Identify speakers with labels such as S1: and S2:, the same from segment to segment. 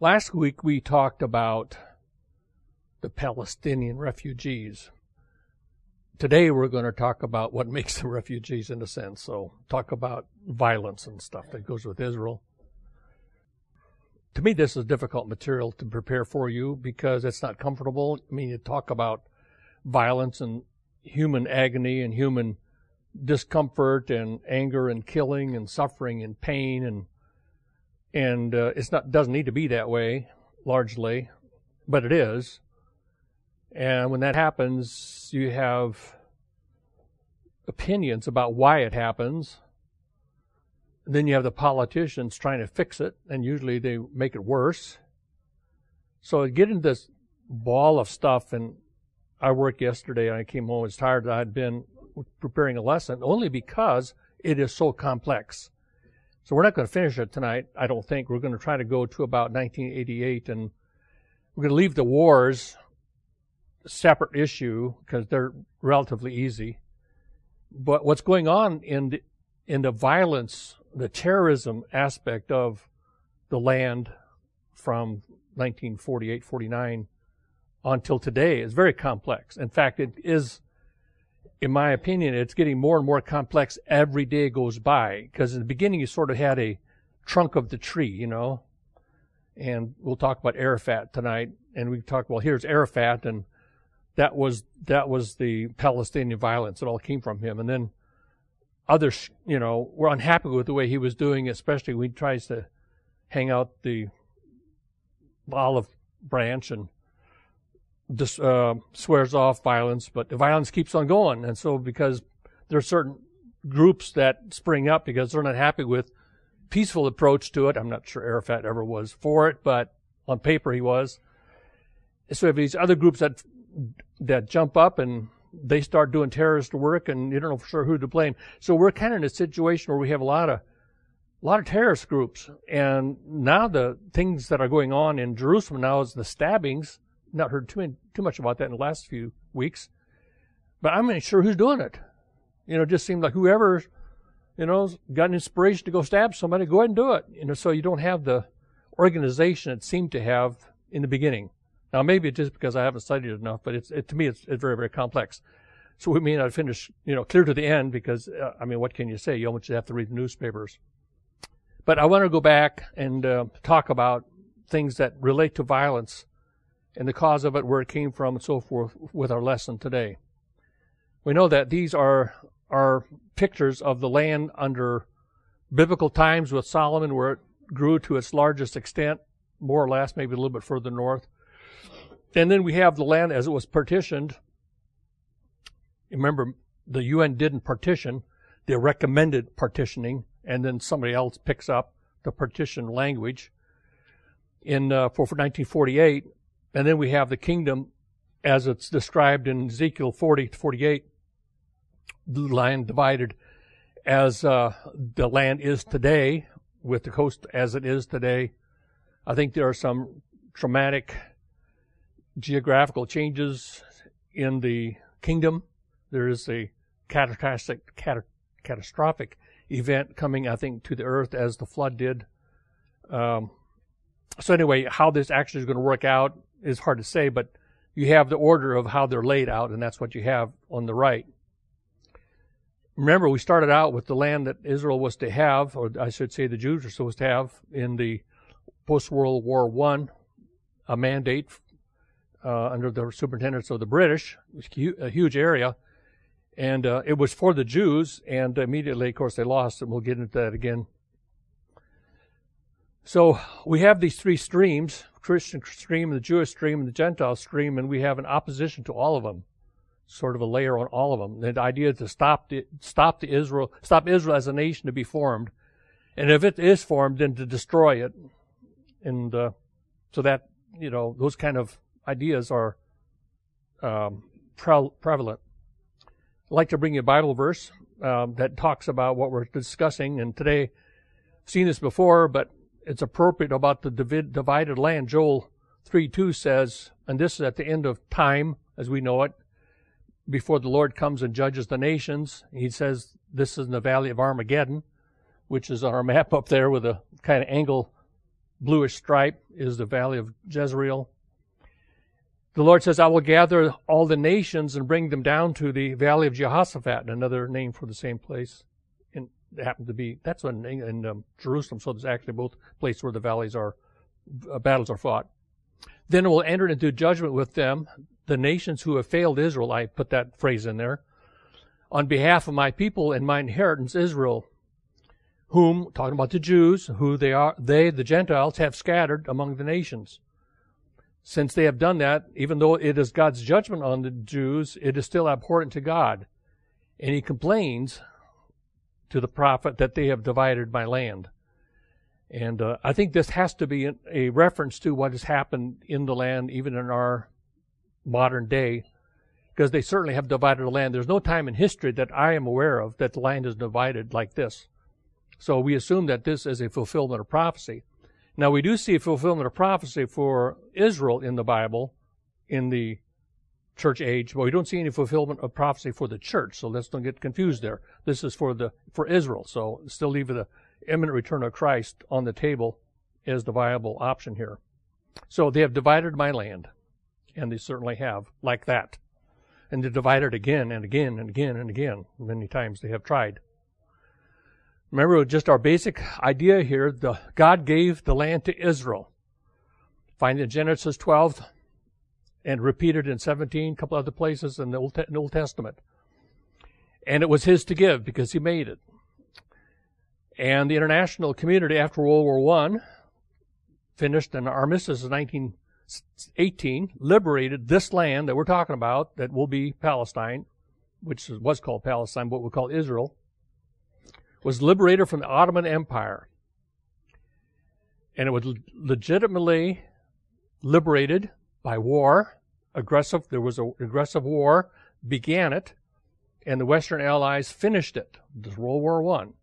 S1: Last week we talked about the Palestinian refugees. Today we're going to talk about what makes them refugees in a sense. So talk about violence and stuff that goes with Israel. To me, this is difficult material to prepare for you because it's not comfortable. I mean, you talk about violence and human agony and human discomfort and anger and killing and suffering and pain and doesn't need to be that way largely, but it is. And when that happens, you have opinions about why it happens. Then you have the politicians trying to fix it, and usually they make it worse. So I get into this ball of stuff, and I worked yesterday, and I came home, I was tired that I'd been preparing a lesson, only because it is so complex. So we're not going to finish it tonight, I don't think. We're going to try to go to about 1988, and we're going to leave the wars a separate issue because they're relatively easy. But what's going on in the violence, the terrorism aspect of the land from 1948-49 until today is very complex. In fact, it is, in my opinion, it's getting more and more complex every day goes by, because in the beginning you sort of had a trunk of the tree, you know, and we'll talk about Arafat tonight, and we talk, well, here's Arafat, and that was the Palestinian violence. It all came from him. And then others, you know, were unhappy with the way he was doing, especially when he tries to hang out the olive branch and just swears off violence, but the violence keeps on going. And so because there are certain groups that spring up because they're not happy with peaceful approach to it. I'm not sure Arafat ever was for it, but on paper he was. So you have these other groups that jump up and they start doing terrorist work, and you don't know for sure who to blame. So we're kind of in a situation where we have a lot of terrorist groups, and now the things that are going on in Jerusalem now is the stabbings. Not heard too much about that in the last few weeks, but I'm not sure who's doing it. You know, it just seems like whoever, you know, got an inspiration to go stab somebody, go ahead and do it. You know, so you don't have the organization it seemed to have in the beginning. Now, maybe it's just because I haven't studied it enough, but to me, it's very, very complex. So we may not finish, you know, clear to the end because, I mean, what can you say? You almost have to read the newspapers. But I want to go back and talk about things that relate to violence and the cause of it, where it came from, and so forth, with our lesson today. We know that these are pictures of the land under biblical times with Solomon, where it grew to its largest extent, more or less, maybe a little bit further north. And then we have the land as it was partitioned. Remember, the UN didn't partition. They recommended partitioning, and then somebody else picks up the partition language for 1948. And then we have the kingdom as it's described in Ezekiel 40-48, the land divided as the land is today, with the coast as it is today. I think there are some traumatic geographical changes in the kingdom. There is a catastrophic event coming, I think, to the earth as the flood did. So anyway, how this actually is going to work out is hard to say, but you have the order of how they're laid out, and that's what you have on the right. Remember, we started out with the land that Israel was to have, or I should say the Jews are supposed to have in the post-World War I, a mandate under the superintendence of the British, a huge area, and it was for the Jews, and immediately, of course, they lost, and we'll get into that again. So we have these three streams, Christian stream, the Jewish stream, and the Gentile stream, and we have an opposition to all of them, sort of a layer on all of them. The idea is to stop Israel as a nation to be formed, and if it is formed, then to destroy it. And so that, you know, those kind of ideas are prevalent. I'd like to bring you a Bible verse that talks about what we're discussing, and today, I've seen this before, but it's appropriate about the divided land. Joel 3:2 says, and this is at the end of time, as we know it, before the Lord comes and judges the nations. He says this is in the valley of Armageddon, which is on our map up there with a kind of angle bluish stripe is the valley of Jezreel. The Lord says, I will gather all the nations and bring them down to the valley of Jehoshaphat, another name for the same place. And it happened to be, that's in Jerusalem, so there's actually both places where the valleys are, battles are fought. Then it will enter into judgment with them, the nations who have failed Israel. I put that phrase in there. On behalf of my people and my inheritance, Israel, whom, talking about the Jews, who they, the Gentiles, have scattered among the nations. Since they have done that, even though it is God's judgment on the Jews, it is still abhorrent to God. And he complains to the prophet that they have divided my land. And I think this has to be a reference to what has happened in the land, even in our modern day, because they certainly have divided the land. There's no time in history that I am aware of that the land is divided like this. So we assume that this is a fulfillment of prophecy. Now, we do see a fulfillment of prophecy for Israel in the Bible in the church age, but we don't see any fulfillment of prophecy for the church, so let's don't get confused there. This is for Israel, so still leave the imminent return of Christ on the table as the viable option here. So they have divided my land, and they certainly have, like that. And they divided again and again and again and again. Many times they have tried. Remember, just our basic idea here, God gave the land to Israel. Find it in Genesis 12 and repeated in 17, a couple other places in the Old Testament. And it was his to give because he made it. And the international community after World War I finished an armistice in 1918, liberated this land that we're talking about, that will be Palestine, which was called Palestine, what we call Israel, was liberated from the Ottoman Empire. And it was legitimately liberated by war, there was an aggressive war, began it, and the Western Allies finished it. This is World War I.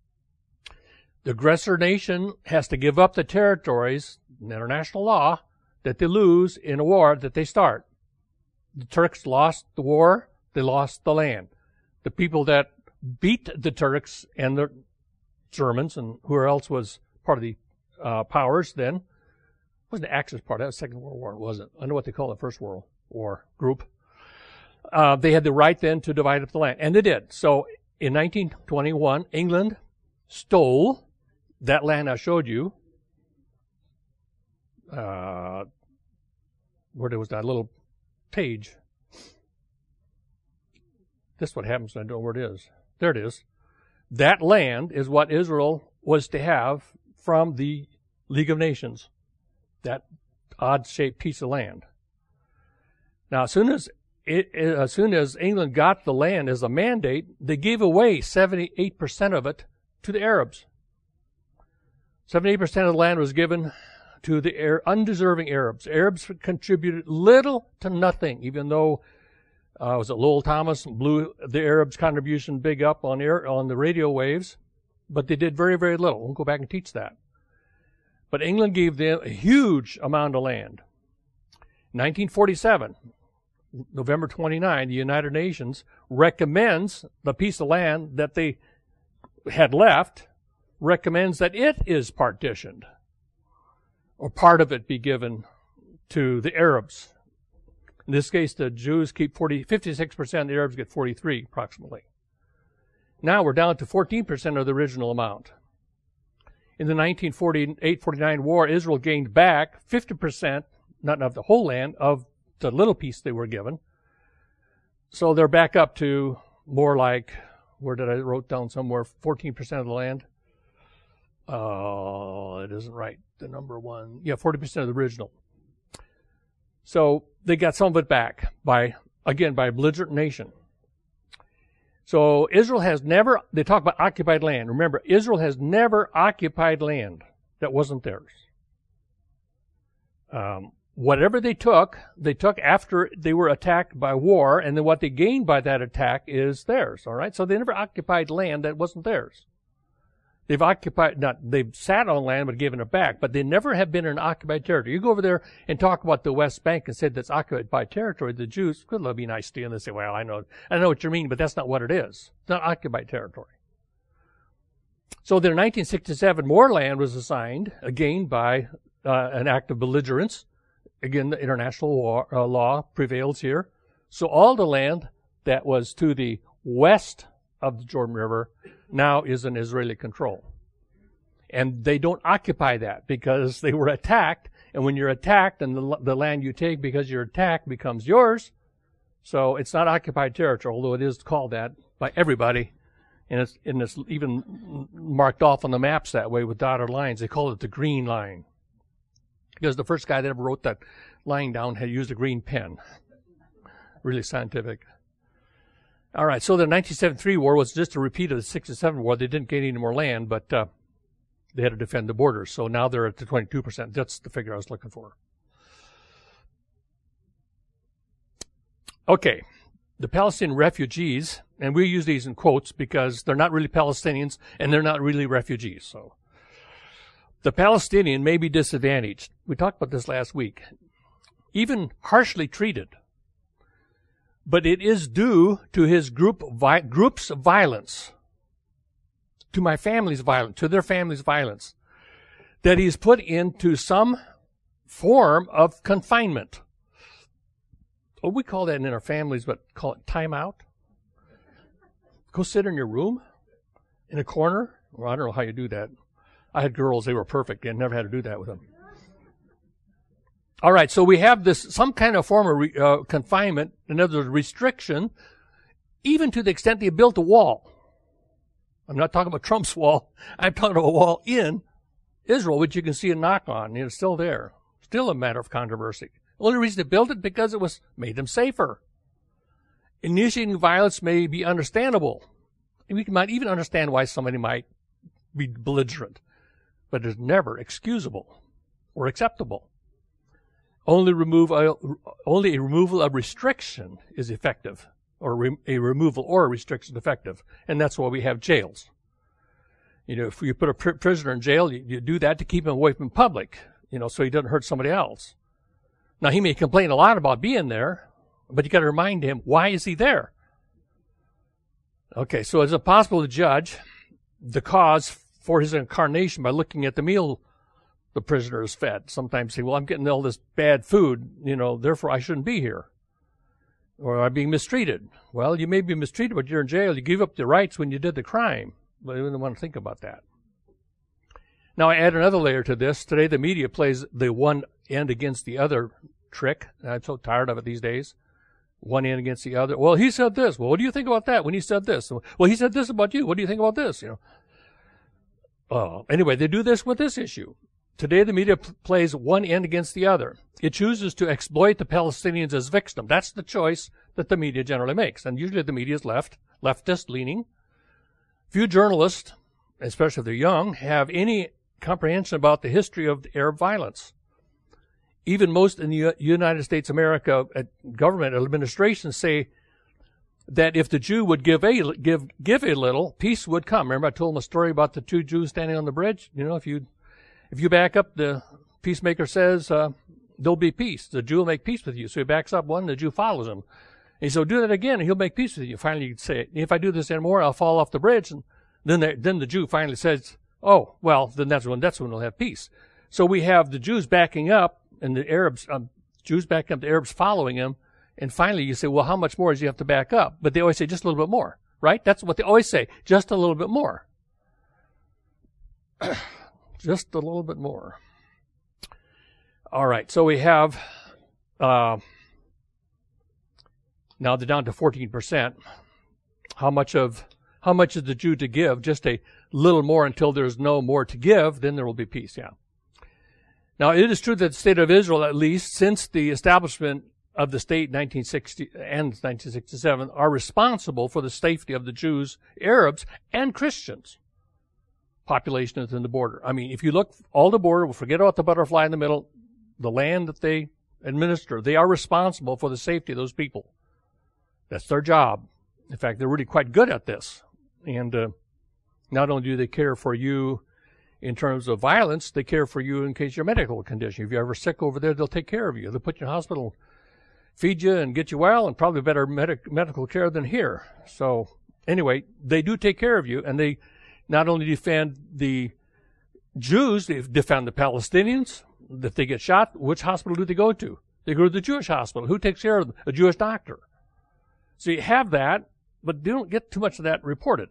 S1: The aggressor nation has to give up the territories, in international law, that they lose in a war that they start. The Turks lost the war, they lost the land. The people that beat the Turks and the Germans, and whoever else was part of the powers then, it wasn't the Axis part, that was Second World War, wasn't. I know what they call the First World War group. They had the right then to divide up the land, and they did. So in 1921, England stole that land I showed you. Where there was that little page. This is what happens when I don't know where it is. There it is. That land is what Israel was to have from the League of Nations. That odd-shaped piece of land. Now, as soon as England got the land as a mandate, they gave away 78% of it to the Arabs. 78% of the land was given to the undeserving Arabs. Arabs contributed little to nothing, even though was it Lowell Thomas blew the Arabs' contribution big up on the radio waves, but they did very, very little. We'll go back and teach that. But England gave them a huge amount of land. 1947, November 29, the United Nations recommends the piece of land that they had left, recommends that it is partitioned, or part of it be given to the Arabs. In this case, the Jews keep 56%, the Arabs get 43%, approximately. Now we're down to 14% of the original amount. In the 1948-49 war, Israel gained back 50%, not of the whole land, of the little piece they were given. So they're back up to more like, where did I wrote down somewhere, 14% of the land? It isn't right. The number one, 40% of the original. So they got some of it back by a belligerent nation. So Israel has never, they talk about occupied land. Remember, Israel has never occupied land that wasn't theirs. Whatever they took after they were attacked by war, and then what they gained by that attack is theirs, all right? So they never occupied land that wasn't theirs. They've sat on land but given it back, but they never have been in occupied territory. You go over there and talk about the West Bank and say that's occupied territory, the Jews could be nice to you, and they say, well, I know what you mean, but that's not what it is. It's not occupied territory. So then in 1967, more land was assigned, again by an act of belligerence. Again, the international law prevails here. So all the land that was to the west of the Jordan River now is in Israeli control. And they don't occupy that because they were attacked. And when you're attacked and the land you take because you're attacked becomes yours, so it's not occupied territory, although it is called that by everybody. And it's even marked off on the maps that way with dotted lines. They call it the green line. Because the first guy that ever wrote that line down had used a green pen. Really scientific. All right, so the 1973 war was just a repeat of the 67 war. They didn't gain any more land, but they had to defend the borders. So now they're at the 22%. That's the figure I was looking for. Okay, the Palestinian refugees, and we use these in quotes because they're not really Palestinians and they're not really refugees. So the Palestinian may be disadvantaged. We talked about this last week. Even harshly treated. But it is due to his group's violence, to my family's violence, to their family's violence, that he's put into some form of confinement. Oh, we call that in our families, but call it timeout. Go sit in your room, in a corner. Well, I don't know how you do that. I had girls, they were perfect. I never had to do that with them. All right, so we have this, some kind of form of confinement, in other words, restriction, even to the extent they built a wall. I'm not talking about Trump's wall. I'm talking about a wall in Israel, which you can see a knock on. It's still there. Still a matter of controversy. The only reason they built it because it made them safer. Initiating violence may be understandable. We might even understand why somebody might be belligerent, but it's never excusable or acceptable. Only a removal of restriction is effective, or a removal or a restriction effective, and that's why we have jails. You know, if you put a prisoner in jail, you do that to keep him away from public, so he doesn't hurt somebody else. Now, he may complain a lot about being there, but you got to remind him, why is he there? Okay, so is it possible to judge the cause for his incarnation by looking at the meal the prisoner is fed? Sometimes say, well, I'm getting all this bad food, therefore I shouldn't be here. Or I'm being mistreated. Well, you may be mistreated, but you're in jail. You give up your rights when you did the crime. But I didn't want to think about that. Now, I add another layer to this. Today, the media plays the one end against the other trick. I'm so tired of it these days. One end against the other. Well, he said this. Well, what do you think about that when he said this? Well, he said this about you. What do you think about this? Anyway, they do this with this issue. Today, the media plays one end against the other. It chooses to exploit the Palestinians as victims. That's the choice that the media generally makes. And usually the media is leftist-leaning. Few journalists, especially if they're young, have any comprehension about the history of the Arab violence. Even most in the United States of America government administrations say that if the Jew would give a little, peace would come. Remember I told them a story about the two Jews standing on the bridge? If you back up, the peacemaker says, there'll be peace. The Jew will make peace with you. So he backs up one, the Jew follows him. And he said, do that again, and he'll make peace with you. Finally, you say, if I do this anymore, I'll fall off the bridge. And then the Jew finally says, oh, well, then that's when we'll have peace. So we have the Jews backing up, and the Arabs, Jews backing up, the Arabs following him. And finally, you say, well, how much more does he have to back up? But they always say, just a little bit more, right? That's what they always say, just a little bit more. Just a little bit more. All right, so we have, now they're down to 14%. How much is the Jew to give? Just a little more until there's no more to give, then there will be peace, yeah. Now, it is true that the state of Israel, at least since the establishment of the state in 1960 and 1967, are responsible for the safety of the Jews, Arabs, and Christians. Population within the border. I mean, if you look all the border, we'll forget about the butterfly in the middle, the land that they administer, they are responsible for the safety of those people. That's their job. In fact, they're really quite good at this. And not only do they care for you in terms of violence, they care for you in case you're medical condition. If you're ever sick over there, they'll take care of you. They'll put you in hospital, feed you, and get you well, and probably better medical care than here. So anyway, they do take care of you, and they not only defend the Jews, they defend the Palestinians. If they get shot, which hospital do they go to? They go to the Jewish hospital. Who takes care of them? A Jewish doctor. So you have that, but you don't get too much of that reported.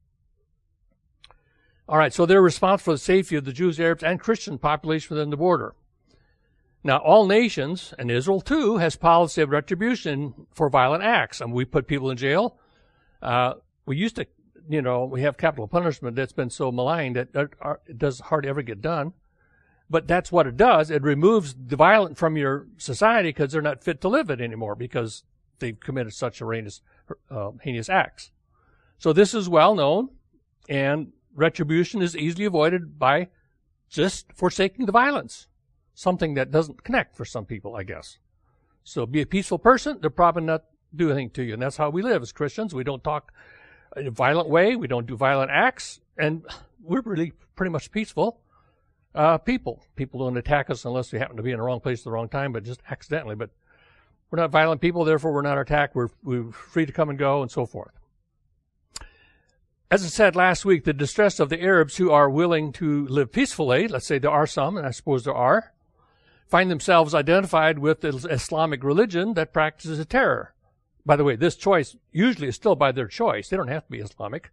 S1: All right, so they're responsible for the safety of the Jews, Arabs, and Christian population within the border. Now, all nations, and Israel too, has policy of retribution for violent acts. And we put people in jail. We used to, we have capital punishment that's been so maligned that it does hardly ever get done. But that's what it does. It removes the violent from your society because they're not fit to live it anymore because they've committed such heinous acts. So this is well known, and retribution is easily avoided by just forsaking the violence, something that doesn't connect for some people, I guess. So be a peaceful person, they'll probably not do anything to you. And that's how we live as Christians. We don't talk in a violent way. We don't do violent acts. And we're really pretty much peaceful people. People don't attack us unless we happen to be in the wrong place at the wrong time, but just accidentally. But we're not violent people, therefore we're not attacked. We're free to come and go and so forth. As I said last week, the distress of the Arabs who are willing to live peacefully, let's say there are some, and I suppose there are, find themselves identified with the Islamic religion that practices terror. By the way, this choice usually is still by their choice. They don't have to be Islamic.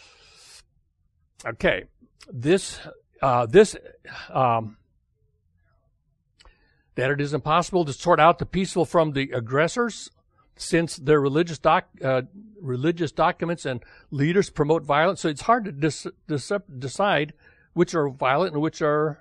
S1: Okay, that it is impossible to sort out the peaceful from the aggressors, since their religious documents and leaders promote violence. So it's hard to decide which are violent and which are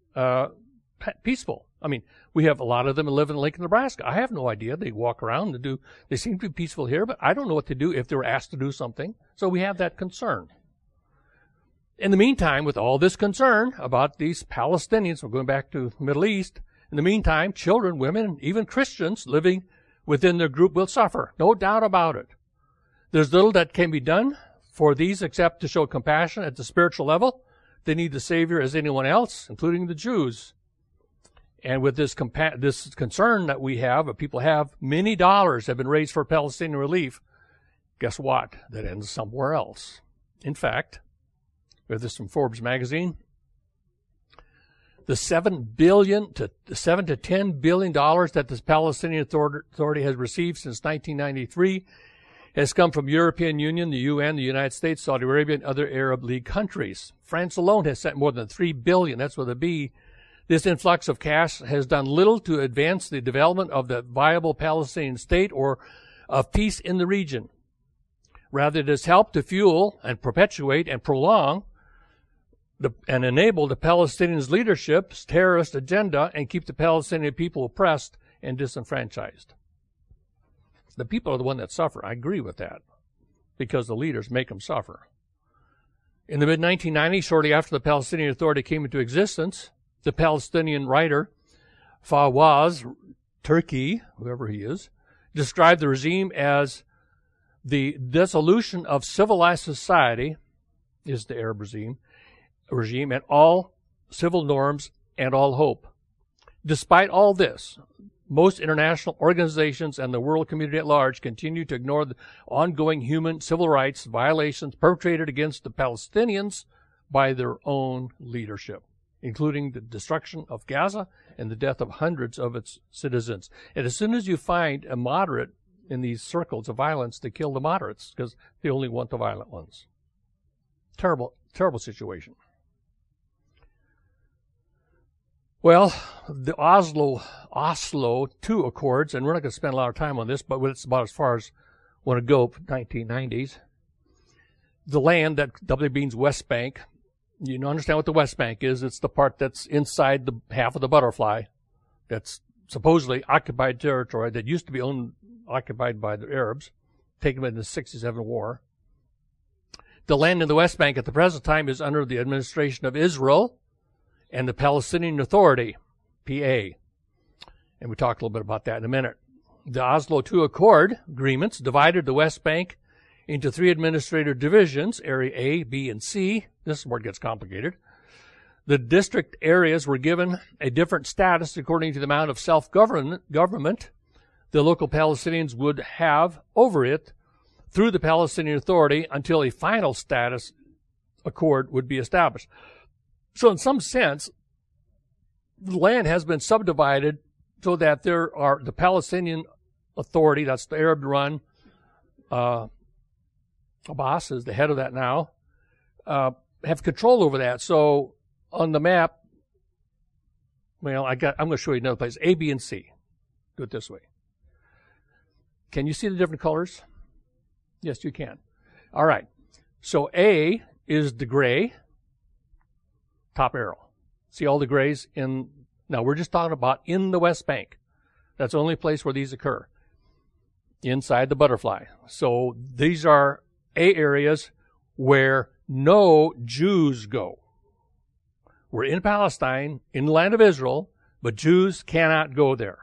S1: peaceful. I mean, we have a lot of them that live in Lincoln, Nebraska. I have no idea. They walk around and they seem to be peaceful here, but I don't know what to do if they were asked to do something. So we have that concern. In the meantime, with all this concern about these Palestinians, we're going back to the Middle East, in the meantime, children, women, and even Christians living within their group will suffer. No doubt about it. There's little that can be done for these except to show compassion at the spiritual level. They need the Savior as anyone else, including the Jews. And with this concern that we have, that people have, many dollars have been raised for Palestinian relief. Guess what? That ends somewhere else. In fact, we have this from Forbes magazine. The $7 to $10 billion that this Palestinian Authority has received since 1993 has come from European Union, the UN, the United States, Saudi Arabia, and other Arab League countries. France alone has sent more than $3 billion. That's with a B. This influx of cash has done little to advance the development of the viable Palestinian state or of peace in the region. Rather, it has helped to fuel and perpetuate and prolong and enable the Palestinians' leadership's terrorist agenda and keep the Palestinian people oppressed and disenfranchised. The people are the ones that suffer. I agree with that, because the leaders make them suffer. In the mid-1990s, shortly after the Palestinian Authority came into existence, the Palestinian writer Fawaz Turki, whoever he is, described the regime as the dissolution of civilized society, is the Arab regime, and all civil norms and all hope. Despite all this, most international organizations and the world community at large continue to ignore the ongoing human civil rights violations perpetrated against the Palestinians by their own leadership, including the destruction of Gaza and the death of hundreds of its citizens. And as soon as you find a moderate in these circles of violence, they kill the moderates because they only want the violent ones. Terrible, terrible situation. Well, the Oslo II Accords, and we're not going to spend a lot of time on this, but it's about as far as I want to go, 1990s. The land that W. means West Bank, you understand what the West Bank is. It's the part that's inside the half of the butterfly that's supposedly occupied territory that used to be occupied by the Arabs, taken in the 67 war. The land in the West Bank at the present time is under the administration of Israel and the Palestinian Authority, PA. And we'll talk a little bit about that in a minute. The Oslo II Accord agreements divided the West Bank into 3 administrative divisions, Area A, B, and C. This is where it gets complicated. The district areas were given a different status according to the amount of self-government the local Palestinians would have over it through the Palestinian Authority until a final status accord would be established. So in some sense, the land has been subdivided so that there are the Palestinian Authority, that's the Arab-run, Abbas is the head of that now, have control over that. So on the map, well, I'm going to show you another place, A, B, and C. Do it this way. Can you see the different colors? Yes, you can. All right. So A is the gray, top arrow. See all the grays in, now we're just talking about in the West Bank. That's the only place where these occur, inside the butterfly. So these are A areas where no Jews go. We're in Palestine, in the land of Israel, but Jews cannot go there.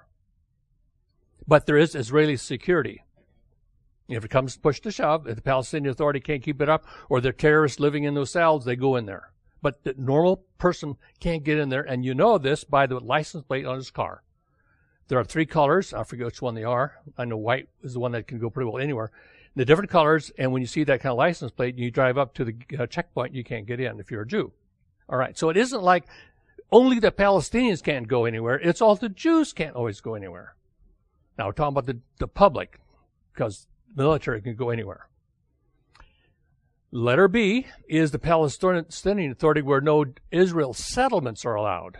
S1: But there is Israeli security. If it comes push to shove, if the Palestinian Authority can't keep it up, or they're terrorists living in those cells, they go in there. But the normal person can't get in there, and you know this by the license plate on his car. There are 3 colors. I forget which one they are. I know white is the one that can go pretty well anywhere. The different colors, and when you see that kind of license plate, and you drive up to the checkpoint, you can't get in if you're a Jew. All right, so it isn't like only the Palestinians can't go anywhere. It's all the Jews can't always go anywhere. Now, we're talking about the public, because the military can go anywhere. Letter B is the Palestinian Authority, where no Israel settlements are allowed.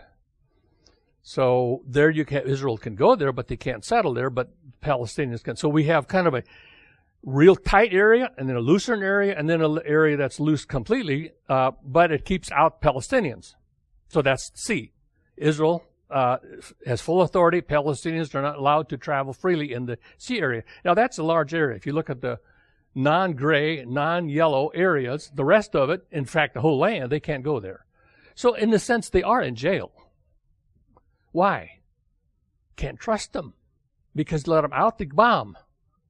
S1: So there Israel can go there, but they can't settle there, but Palestinians can. So we have kind of a real tight area, and then a looser area, and then an area that's loose completely, but it keeps out Palestinians. So that's C. Israel has full authority. Palestinians are not allowed to travel freely in the C area. Now, that's a large area. If you look at the non-gray, non-yellow areas, the rest of it, in fact, the whole land, they can't go there. So in a sense, they are in jail. Why? Can't trust them. Because let them out, they bomb.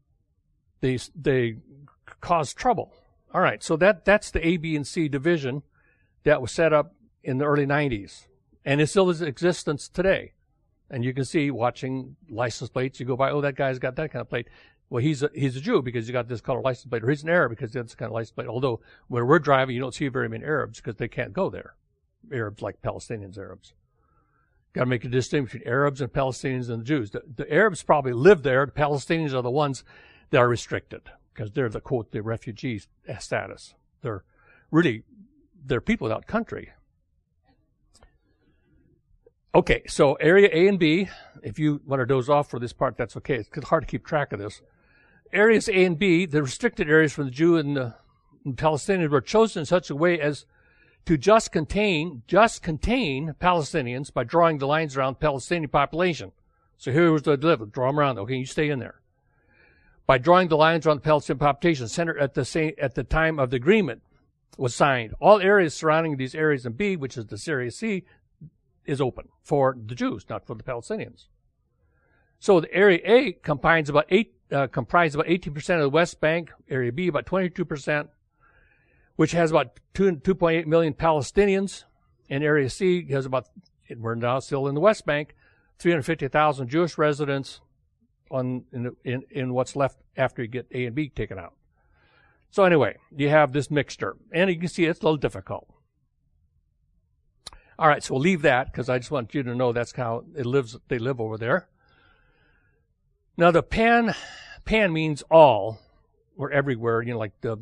S1: They cause trouble. All right, so that's the A, B, and C division that was set up in the early 90s. And it still is in existence today. And you can see, watching license plates, you go by, oh, that guy's got that kind of plate. Well, he's a Jew because he got this color license plate, or he's an Arab because that's the kind of license plate. Although, where we're driving, you don't see very many Arabs because they can't go there. Arabs like Palestinians, Arabs. Got to make a distinction between Arabs and Palestinians and the Jews. The Arabs probably live there. The Palestinians are the ones that are restricted because they're the, quote, the refugee status. They're people without country. Okay, so area A and B, if you want to doze off for this part, that's okay. It's hard to keep track of this. Areas A and B, the restricted areas for the Jew and the Palestinians, were chosen in such a way as to just contain Palestinians by drawing the lines around the Palestinian population. So here was the live, draw them around. Okay, you stay in there. By drawing the lines around the Palestinian population, centered at the time of the agreement was signed. All areas surrounding these areas in B, which is the area C, is open for the Jews, not for the Palestinians. So the area A comprised about 18% of the West Bank, area B about 22%, which has about 2.8 million Palestinians, and area C has about, we're now still in the West Bank, 350,000 Jewish residents in what's left after you get A and B taken out. So anyway, you have this mixture, and you can see it's a little difficult. All right, so we'll leave that because I just want you to know that's how they live over there. Now the pan means all or everywhere, like the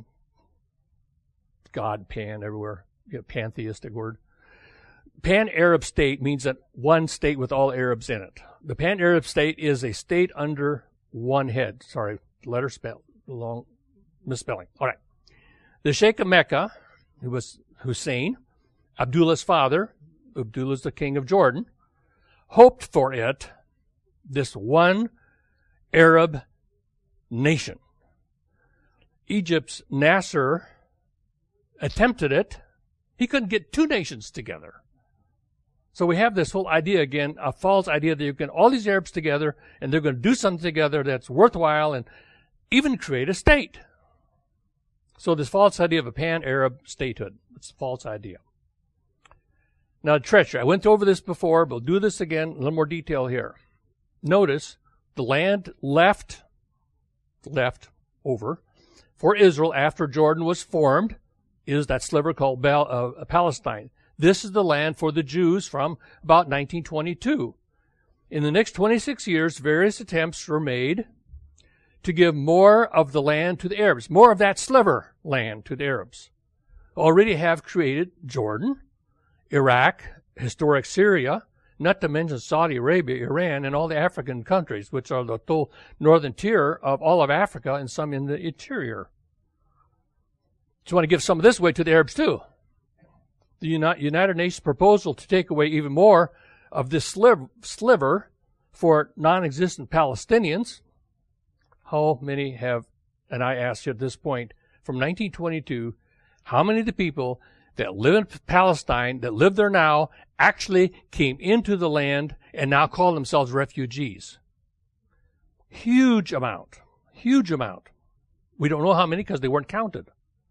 S1: God pan everywhere, pantheistic word. Pan-Arab state means that one state with all Arabs in it. The Pan-Arab state is a state under one head. Sorry, letter spell, long misspelling. All right. The Sheikh of Mecca, who was Hussein, Abdullah's father, Abdullah's the king of Jordan, hoped for it, this one Arab nation. Egypt's Nasser attempted it. He couldn't get two nations together. So we have this whole idea again, a false idea that you can all these Arabs together and they're going to do something together that's worthwhile and even create a state. So this false idea of a pan-Arab statehood, it's a false idea. Now, treachery. I went over this before, but we'll do this again, a little more detail here. Notice the land left over for Israel after Jordan was formed is that sliver called Palestine. This is the land for the Jews from about 1922. In the next 26 years, various attempts were made to give more of the land to the Arabs, more of that sliver land to the Arabs. Already have created Jordan, Iraq, historic Syria, not to mention Saudi Arabia, Iran, and all the African countries, which are the northern tier of all of Africa and some in the interior. So you want to give some of this away to the Arabs too. The United Nations proposal to take away even more of this sliver for non-existent Palestinians. How many have, and I ask you at this point, from 1922, how many of the people that live in Palestine, that live there now, actually came into the land and now call themselves refugees? Huge amount. Huge amount. We don't know how many because they weren't counted.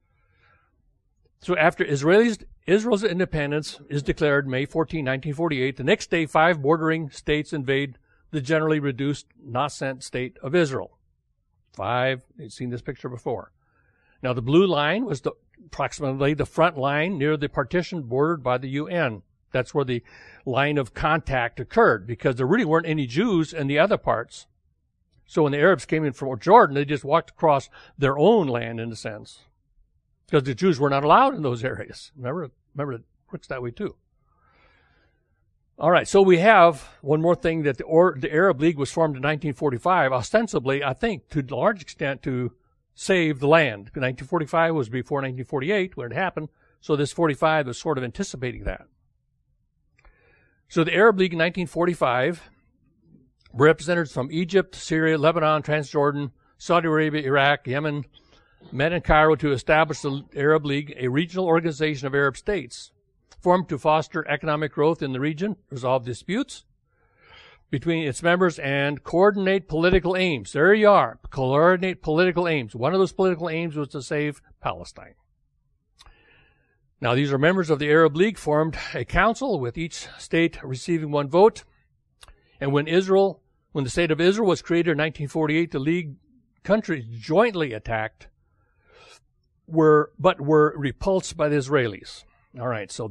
S1: So after Israel's independence is declared May 14, 1948, the next day 5 bordering states invade the generally reduced nascent state of Israel. 5, you've seen this picture before. Now the blue line was approximately the front line near the partition bordered by the UN. That's where the line of contact occurred because there really weren't any Jews in the other parts. So when the Arabs came in from Jordan, they just walked across their own land in a sense. Because the Jews were not allowed in those areas. Remember, it works that way too. All right, so we have one more thing that the Arab League was formed in 1945, ostensibly, I think, to a large extent to save the land. 1945 was before 1948 when it happened, so this 45 was sort of anticipating that. So the Arab League in 1945, representatives from Egypt, Syria, Lebanon, Transjordan, Saudi Arabia, Iraq, Yemen, met in Cairo to establish the Arab League, a regional organization of Arab states, formed to foster economic growth in the region, resolve disputes between its members, and coordinate political aims. There you are, coordinate political aims. One of those political aims was to save Palestine. Now, these are members of the Arab League, formed a council with each state receiving 1 vote. And when the state of Israel was created in 1948, the League countries jointly attacked were repulsed by the Israelis. All right, so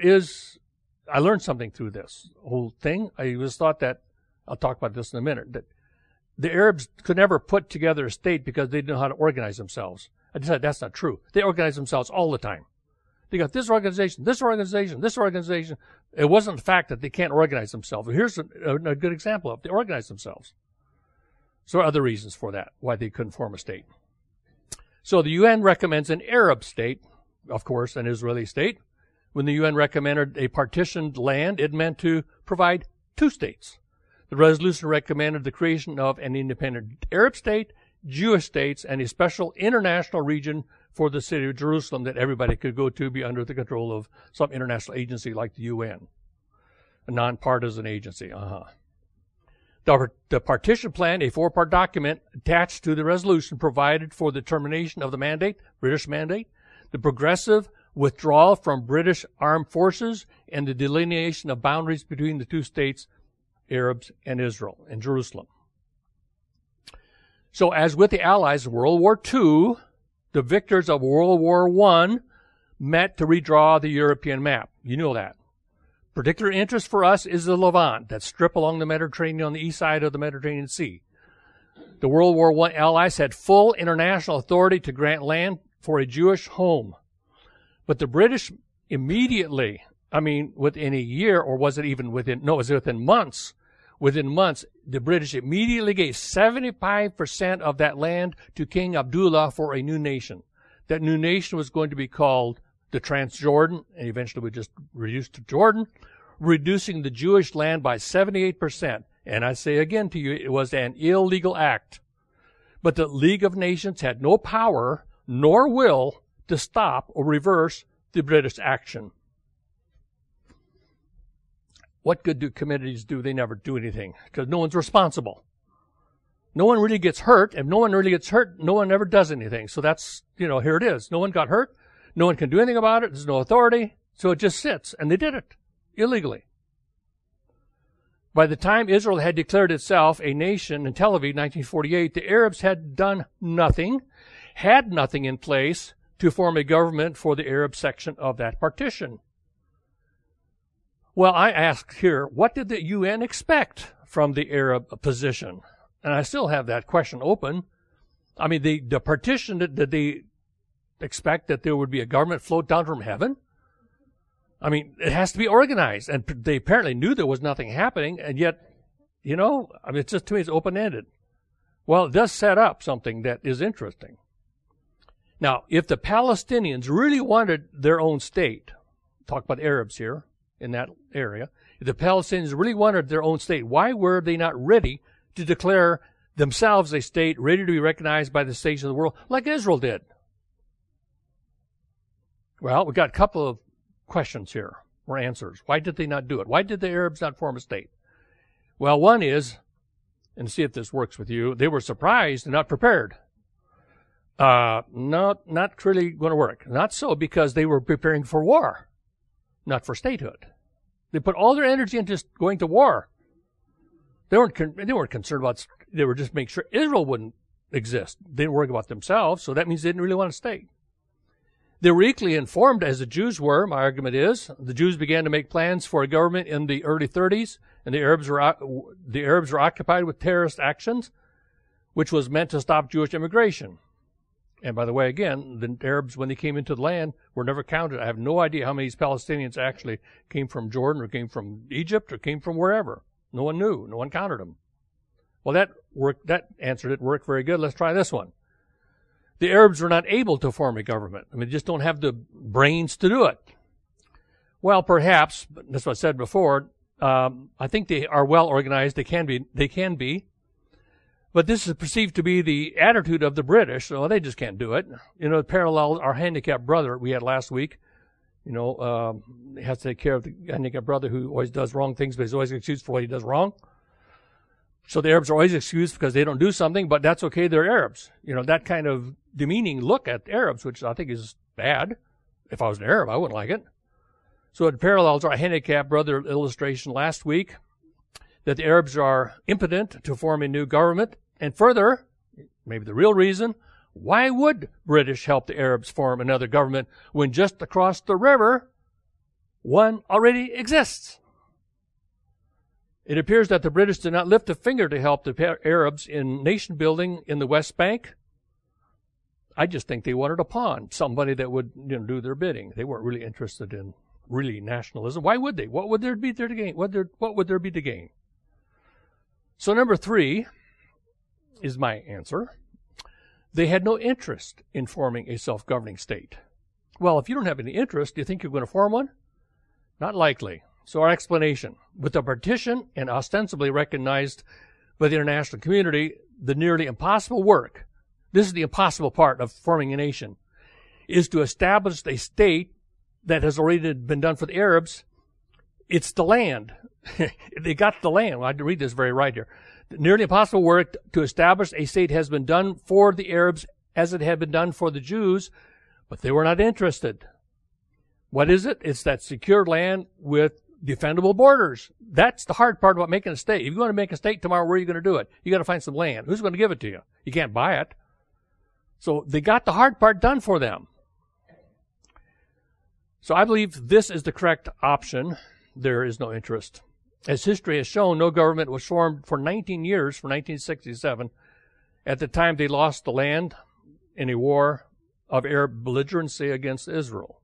S1: I learned something through this whole thing. I just thought that, I'll talk about this in a minute, that the Arabs could never put together a state because they didn't know how to organize themselves. I decided that's not true. They organize themselves all the time. They got this organization, this organization, this organization. It wasn't the fact that they can't organize themselves. Here's a good example of it. They organize themselves. So there are other reasons for that, why they couldn't form a state. So the UN recommends an Arab state, of course, an Israeli state. When the UN recommended a partitioned land, it meant to provide 2 states. The resolution recommended the creation of an independent Arab state, Jewish states, and a special international region for the city of Jerusalem that everybody could go to, be under the control of some international agency like the UN, a nonpartisan agency. The partition plan, a 4-part document attached to the resolution, provided for the termination of the mandate, British mandate, the progressive withdrawal from British armed forces, and the delineation of boundaries between the 2 states, Arabs and Israel, and Jerusalem. So as with the Allies in World War II, the victors of World War I met to redraw the European map. You know that. Particular interest for us is the Levant, that strip along the Mediterranean on the east side of the Mediterranean Sea. The World War I Allies had full international authority to grant land for a Jewish home. But the British immediately, within a year, or was it even within months, the British immediately gave 75% of that land to King Abdullah for a new nation. That new nation was going to be called the Transjordan, and eventually we just reduced to Jordan, reducing the Jewish land by 78%. And I say again to you, it was an illegal act. But the League of Nations had no power nor will to stop or reverse the British action. What good do communities do? They never do anything because no one's responsible. No one really gets hurt. If no one really gets hurt, no one ever does anything. So that's, here it is. No one got hurt. No one can do anything about it. There's no authority. So it just sits. And they did it illegally. By the time Israel had declared itself a nation in Tel Aviv, 1948, the Arabs had done nothing, had nothing in place to form a government for the Arab section of that partition. Well, I asked here, what did the UN expect from the Arab position? And I still have that question open. I mean, the partition, did they expect that there would be a government float down from heaven? I mean, it has to be organized. And they apparently knew there was nothing happening, and yet, I mean, it's just, to me, it's open-ended. Well, it does set up something that is interesting. Now, if the Palestinians really wanted their own state, talk about Arabs here in that area, if the Palestinians really wanted their own state, why were they not ready to declare themselves a state ready to be recognized by the states of the world like Israel did? Well, we've got a couple of questions here, or answers. Why did they not do it? Why did the Arabs not form a state? Well, one is, and see if this works with you, they were surprised and not prepared. Not really going to work. Not so, because they were preparing for war, not for statehood. They put all their energy into going to war. They weren't concerned about, they were just making sure Israel wouldn't exist. They didn't worry about themselves, so that means they didn't really want a state. They were equally informed as the Jews were, my argument is. The Jews began to make plans for a government in the early 30s, and the Arabs were occupied with terrorist actions, which was meant to stop Jewish immigration. And by the way, again, the Arabs, when they came into the land, were never counted. I have no idea how many Palestinians actually came from Jordan or came from Egypt or came from wherever. No one knew. No one counted them. Well, that answered it. Worked very good. Let's try this one. The Arabs were not able to form a government. I mean, they just don't have the brains to do it. Well, perhaps, but that's what I said before. I think they are well organized. They can be. But this is perceived to be the attitude of the British, so they just can't do it. Parallel our handicapped brother we had last week. He has to take care of the handicapped brother who always does wrong things, but he's always excused for what he does wrong. So the Arabs are always excused because they don't do something, but that's okay, they're Arabs. That kind of demeaning look at Arabs, which I think is bad. If I was an Arab, I wouldn't like it. So it parallels our handicapped brother illustration last week, that the Arabs are impotent to form a new government. And further, maybe the real reason, why would British help the Arabs form another government when just across the river one already exists? It appears that the British did not lift a finger to help the Arabs in nation building in the West Bank. I just think they wanted a pawn, somebody that would do their bidding. They weren't really interested in really nationalism. Why would they? What would there be there to gain? What would there be to gain? So number 3 is my answer. They had no interest in forming a self-governing state. Well, if you don't have any interest, do you think you're going to form one? Not likely. So our explanation, with the partition and ostensibly recognized by the international community, the nearly impossible work, this is the impossible part of forming a nation, is to establish a state that has already been done for the Arabs. It's the land. They got the land. Well, I had to read this very right here. The nearly impossible work to establish a state has been done for the Arabs as it had been done for the Jews, but they were not interested. What is it? It's that secure land with defendable borders. That's the hard part about making a state. If you want to make a state tomorrow, where are you going to do it? You got to find some land. Who's going to give it to you? You can't buy it. So they got the hard part done for them. So I believe this is the correct option. There is no interest. As history has shown, no government was formed for 19 years, from 1967, at the time they lost the land in a war of Arab belligerency against Israel.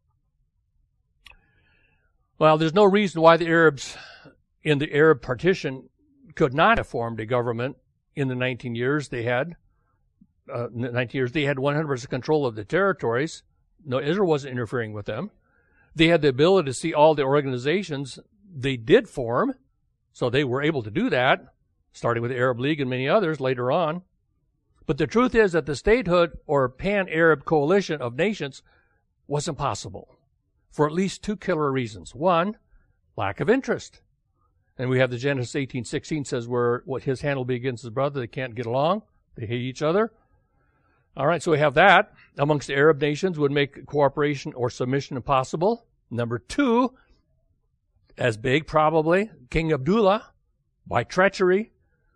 S1: Well, there's no reason why the Arabs in the Arab partition could not have formed a government in the 19 years they had. 19 years they had 100% control of the territories. No, Israel wasn't interfering with them. They had the ability to see all the organizations they did form, so they were able to do that, starting with the Arab League and many others later on. But the truth is that the statehood or pan-Arab coalition of nations was impossible for at least 2 killer reasons. One, lack of interest. And we have the Genesis 18:16 says where what his hand will be against his brother, they can't get along, they hate each other. All right, so we have that. Amongst the Arab nations would make cooperation or submission impossible. Number 2, as big probably, King Abdullah, by treachery,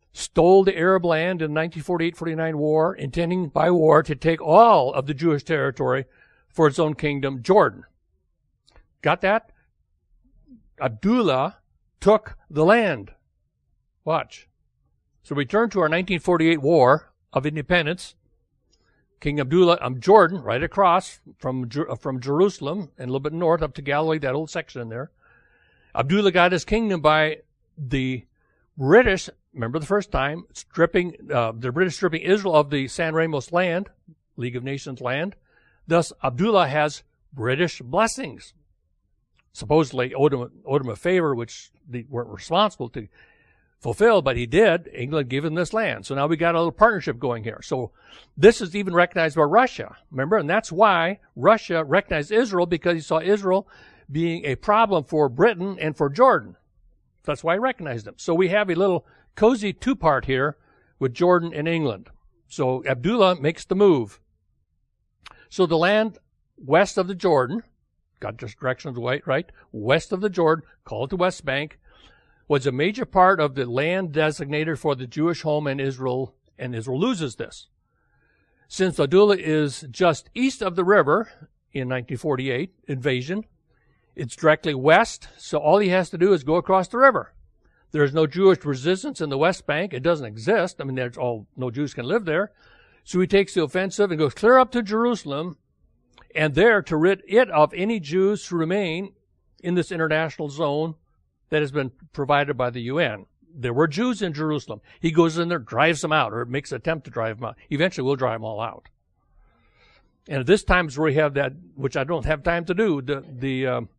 S1: stole the Arab land in the 1948-49 war, intending by war to take all of the Jewish territory for its own kingdom, Jordan. Got that? Abdullah took the land. Watch. So we turn to our 1948 War of Independence. King Abdullah of Jordan, right across from Jerusalem and a little bit north up to Galilee, that whole section in there. Abdullah got his kingdom by the British, remember the first time, the British stripping Israel of the San Ramos land, League of Nations land. Thus, Abdullah has British blessings. Supposedly owed him a favor which they weren't responsible to fulfill, but he did. England gave him this land. So now we got a little partnership going here. So this is even recognized by Russia, remember? And that's why Russia recognized Israel, because he saw Israel being a problem for Britain and for Jordan. That's why he recognized them. So we have a little cozy two-part here with Jordan and England. So Abdullah makes the move. So the land west of the Jordan, got just directions right, west of the Jordan, called the West Bank, was a major part of the land designated for the Jewish home in Israel, and Israel loses this. Since Abdullah is just east of the river in 1948 invasion, it's directly west, so all he has to do is go across the river. There's no Jewish resistance in the West Bank. It doesn't exist. I mean, no Jews can live there. So he takes the offensive and goes clear up to Jerusalem, and there to rid it of any Jews who remain in this international zone that has been provided by the UN. There were Jews in Jerusalem. He goes in there, drives them out, or makes an attempt to drive them out. Eventually, we'll drive them all out. And at this time is where we have that, which I don't have time to do, the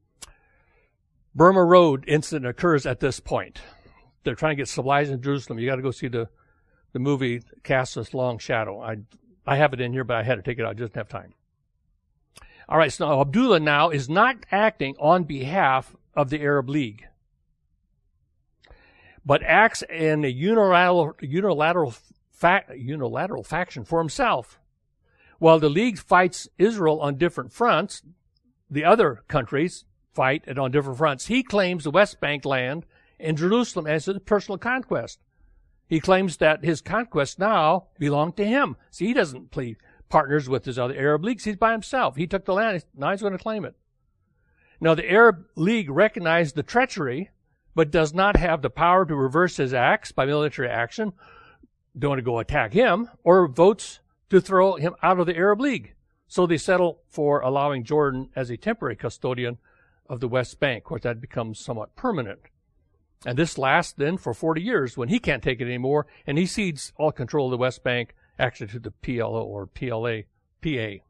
S1: Burma Road incident occurs at this point. They're trying to get supplies in Jerusalem. You got to go see the movie Cast This Long Shadow. I have it in here, but I had to take it out. I just didn't have time. All right, so now Abdullah now is not acting on behalf of the Arab League, but acts in a unilateral faction for himself. While the League fights Israel on different fronts, the other countries fight it on different fronts. He claims the West Bank land and Jerusalem as his personal conquest. He claims that his conquests now belong to him. See, he doesn't play partners with his other Arab leagues. He's by himself. He took the land. Now he's going to claim it. Now, the Arab League recognized the treachery, but does not have the power to reverse his acts by military action. Don't want to go attack him, or votes to throw him out of the Arab League. So they settle for allowing Jordan as a temporary custodian of the West Bank. Of course, that becomes somewhat permanent. And this lasts then for 40 years when he can't take it anymore, and he cedes all control of the West Bank actually to the PLO or PA.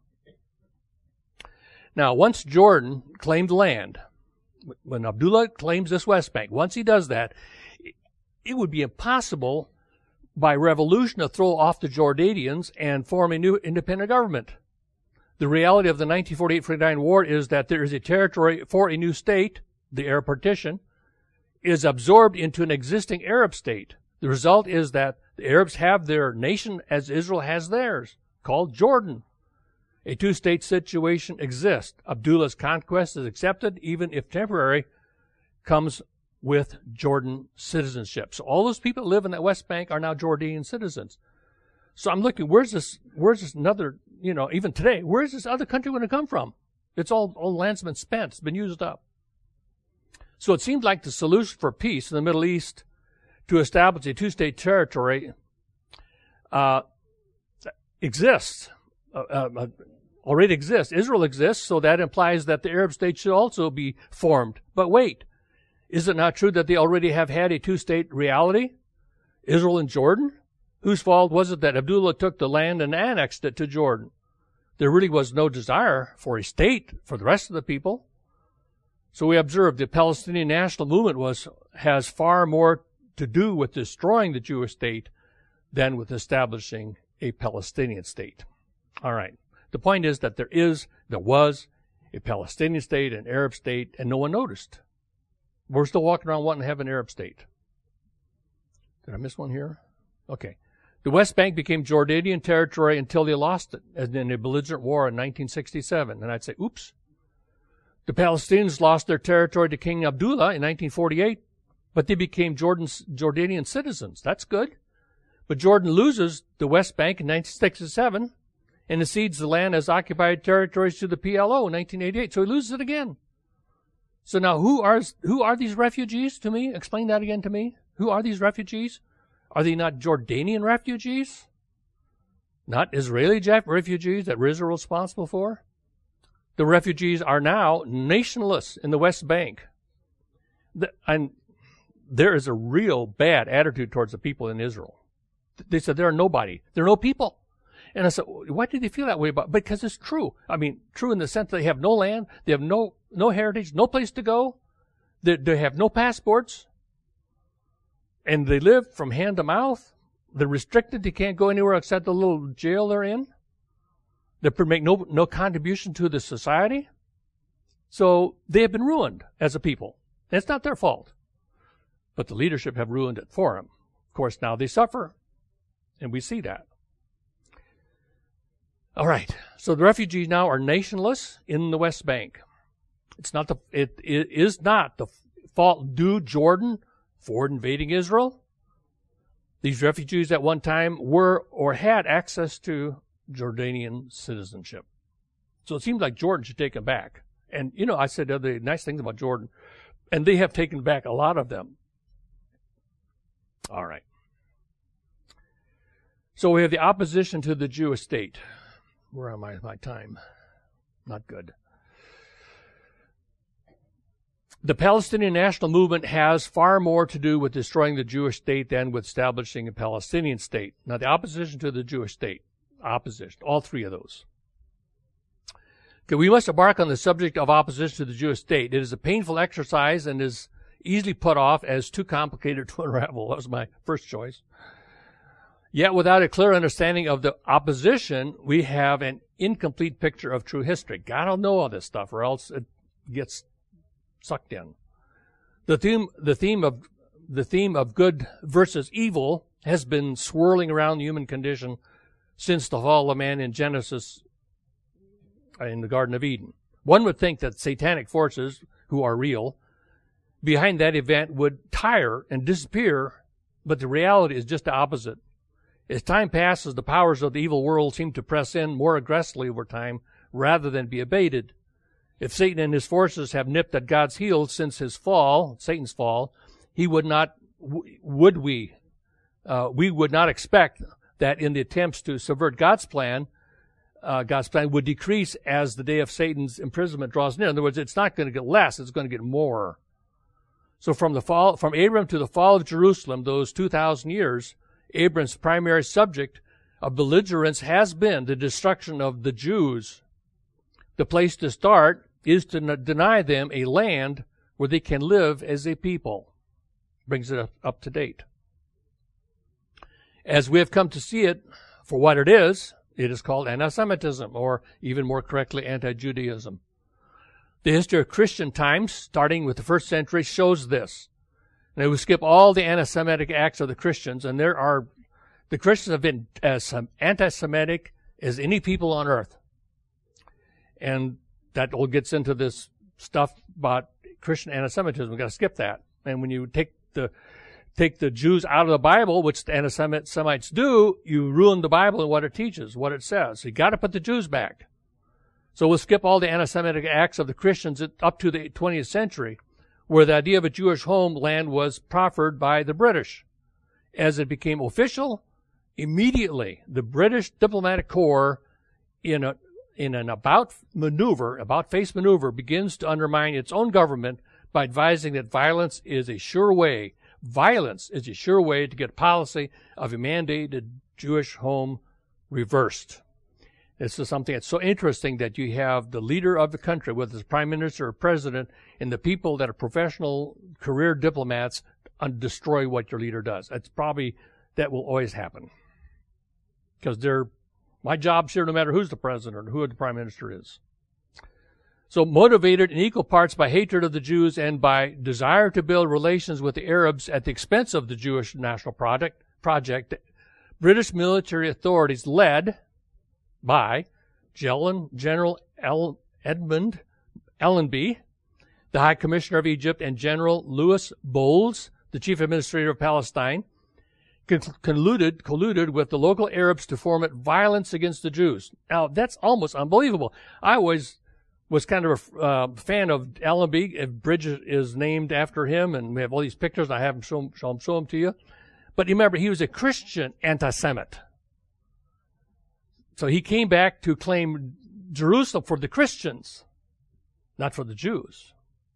S1: Now, once Jordan claimed land, when Abdullah claims this West Bank, once he does that, it would be impossible by revolution to throw off the Jordanians and form a new independent government. The reality of the 1948-49 war is that there is a territory for a new state, the Arab partition, is absorbed into an existing Arab state. The result is that the Arabs have their nation as Israel has theirs, called Jordan. A two-state situation exists. Abdullah's conquest is accepted, even if temporary, comes with Jordan citizenship. So all those people that live in that West Bank are now Jordanian citizens. So I'm looking, where's this another, even today, where's this other country going to come from? It's all land's been spent. It's been used up. So it seems like the solution for peace in the Middle East to establish a two-state territory exists, already exists. Israel exists, so that implies that the Arab state should also be formed. But wait, is it not true that they already have had a two-state reality? Israel and Jordan? Whose fault was it that Abdullah took the land and annexed it to Jordan? There really was no desire for a state for the rest of the people. So we observe the Palestinian national movement has far more to do with destroying the Jewish state than with establishing a Palestinian state. All right. The point is that there was a Palestinian state, an Arab state, and no one noticed. We're still walking around wanting to have an Arab state. Did I miss one here? Okay. The West Bank became Jordanian territory until they lost it in a belligerent war in 1967. And I'd say, oops. The Palestinians lost their territory to King Abdullah in 1948. but they became Jordanian citizens. That's good. But Jordan loses the West Bank in 1967 and cedes the land as occupied territories to the PLO in 1988. So he loses it again. So now who are these refugees to me? Explain that again to me. Who are these refugees? Are they not Jordanian refugees? Not Israeli refugees that Israel is responsible for? The refugees are now nationalists in the West Bank. And there is a real bad attitude towards the people in Israel. They said they're nobody. They're no people. And I said, why do they feel that way about? Because it's true. I mean, true in the sense that they have no land, they have no heritage, no place to go. They have no passports. And they live from hand to mouth. They're restricted. They can't go anywhere except the little jail they're in. They make no contribution to the society. So they have been ruined as a people. And it's not their fault. But the leadership have ruined it for them. Of course, now they suffer. And we see that. All right. So the refugees now are nationalists in the West Bank. It is not the fault due Jordan for invading Israel. These refugees at one time were or had access to Jordanian citizenship. So it seems like Jordan should take them back. And, I said the other nice things about Jordan, and they have taken back a lot of them. All right. So we have the opposition to the Jewish state. Where am I? My time. Not good. The Palestinian national movement has far more to do with destroying the Jewish state than with establishing a Palestinian state. Now, the opposition to the Jewish state. Opposition. All three of those. Okay, we must embark on the subject of opposition to the Jewish state. It is a painful exercise and is easily put off as too complicated to unravel. That was my first choice. Yet without a clear understanding of the opposition, we have an incomplete picture of true history. God will know all this stuff, or else it gets sucked in. The theme of good versus evil has been swirling around the human condition since the fall of man in Genesis in the Garden of Eden. One would think that satanic forces, who are real, behind that event would tire and disappear, but the reality is just the opposite. As time passes, the powers of the evil world seem to press in more aggressively over time rather than be abated. If Satan and his forces have nipped at God's heels since his fall, Satan's fall, we would not expect that in the attempts to subvert God's plan would decrease as the day of Satan's imprisonment draws near. In other words, it's not going to get less, it's going to get more. So from Abram to the fall of Jerusalem, those 2,000 years, Abram's primary subject of belligerence has been the destruction of the Jews. The place to start is to deny them a land where they can live as a people. Brings it up to date. As we have come to see it for what it is called anti-Semitism, or even more correctly, anti-Judaism. The history of Christian times, starting with the first century, shows this. And we skip all the anti-Semitic acts of the Christians, and the Christians have been as anti-Semitic as any people on earth. And that all gets into this stuff about Christian anti-Semitism. We've got to skip that. And when you take the Jews out of the Bible, which the anti-Semites do, you ruin the Bible and what it teaches, what it says. So you got to put the Jews back. So we'll skip all the anti-Semitic acts of the Christians up to the 20th century, where the idea of a Jewish homeland was proffered by the British. As it became official, immediately the British diplomatic corps, in an about-face maneuver, begins to undermine its own government by advising that violence is a sure way to get policy of a mandated Jewish home reversed. This is something that's so interesting that you have the leader of the country, whether it's prime minister or president, and the people that are professional career diplomats destroy what your leader does. That will always happen. Because my job's here no matter who's the president or who the prime minister is. So motivated in equal parts by hatred of the Jews and by desire to build relations with the Arabs at the expense of the Jewish national project, British military authorities led by General Edmund Allenby, the High Commissioner of Egypt, and General Louis Bowles, the chief administrator of Palestine, colluded with the local Arabs to foment violence against the Jews. Now, that's almost unbelievable. I always was kind of a fan of Allenby. A bridge is named after him, and we have all these pictures. I have them show them to you. But remember, he was a Christian anti-Semite. So he came back to claim Jerusalem for the Christians, not for the Jews.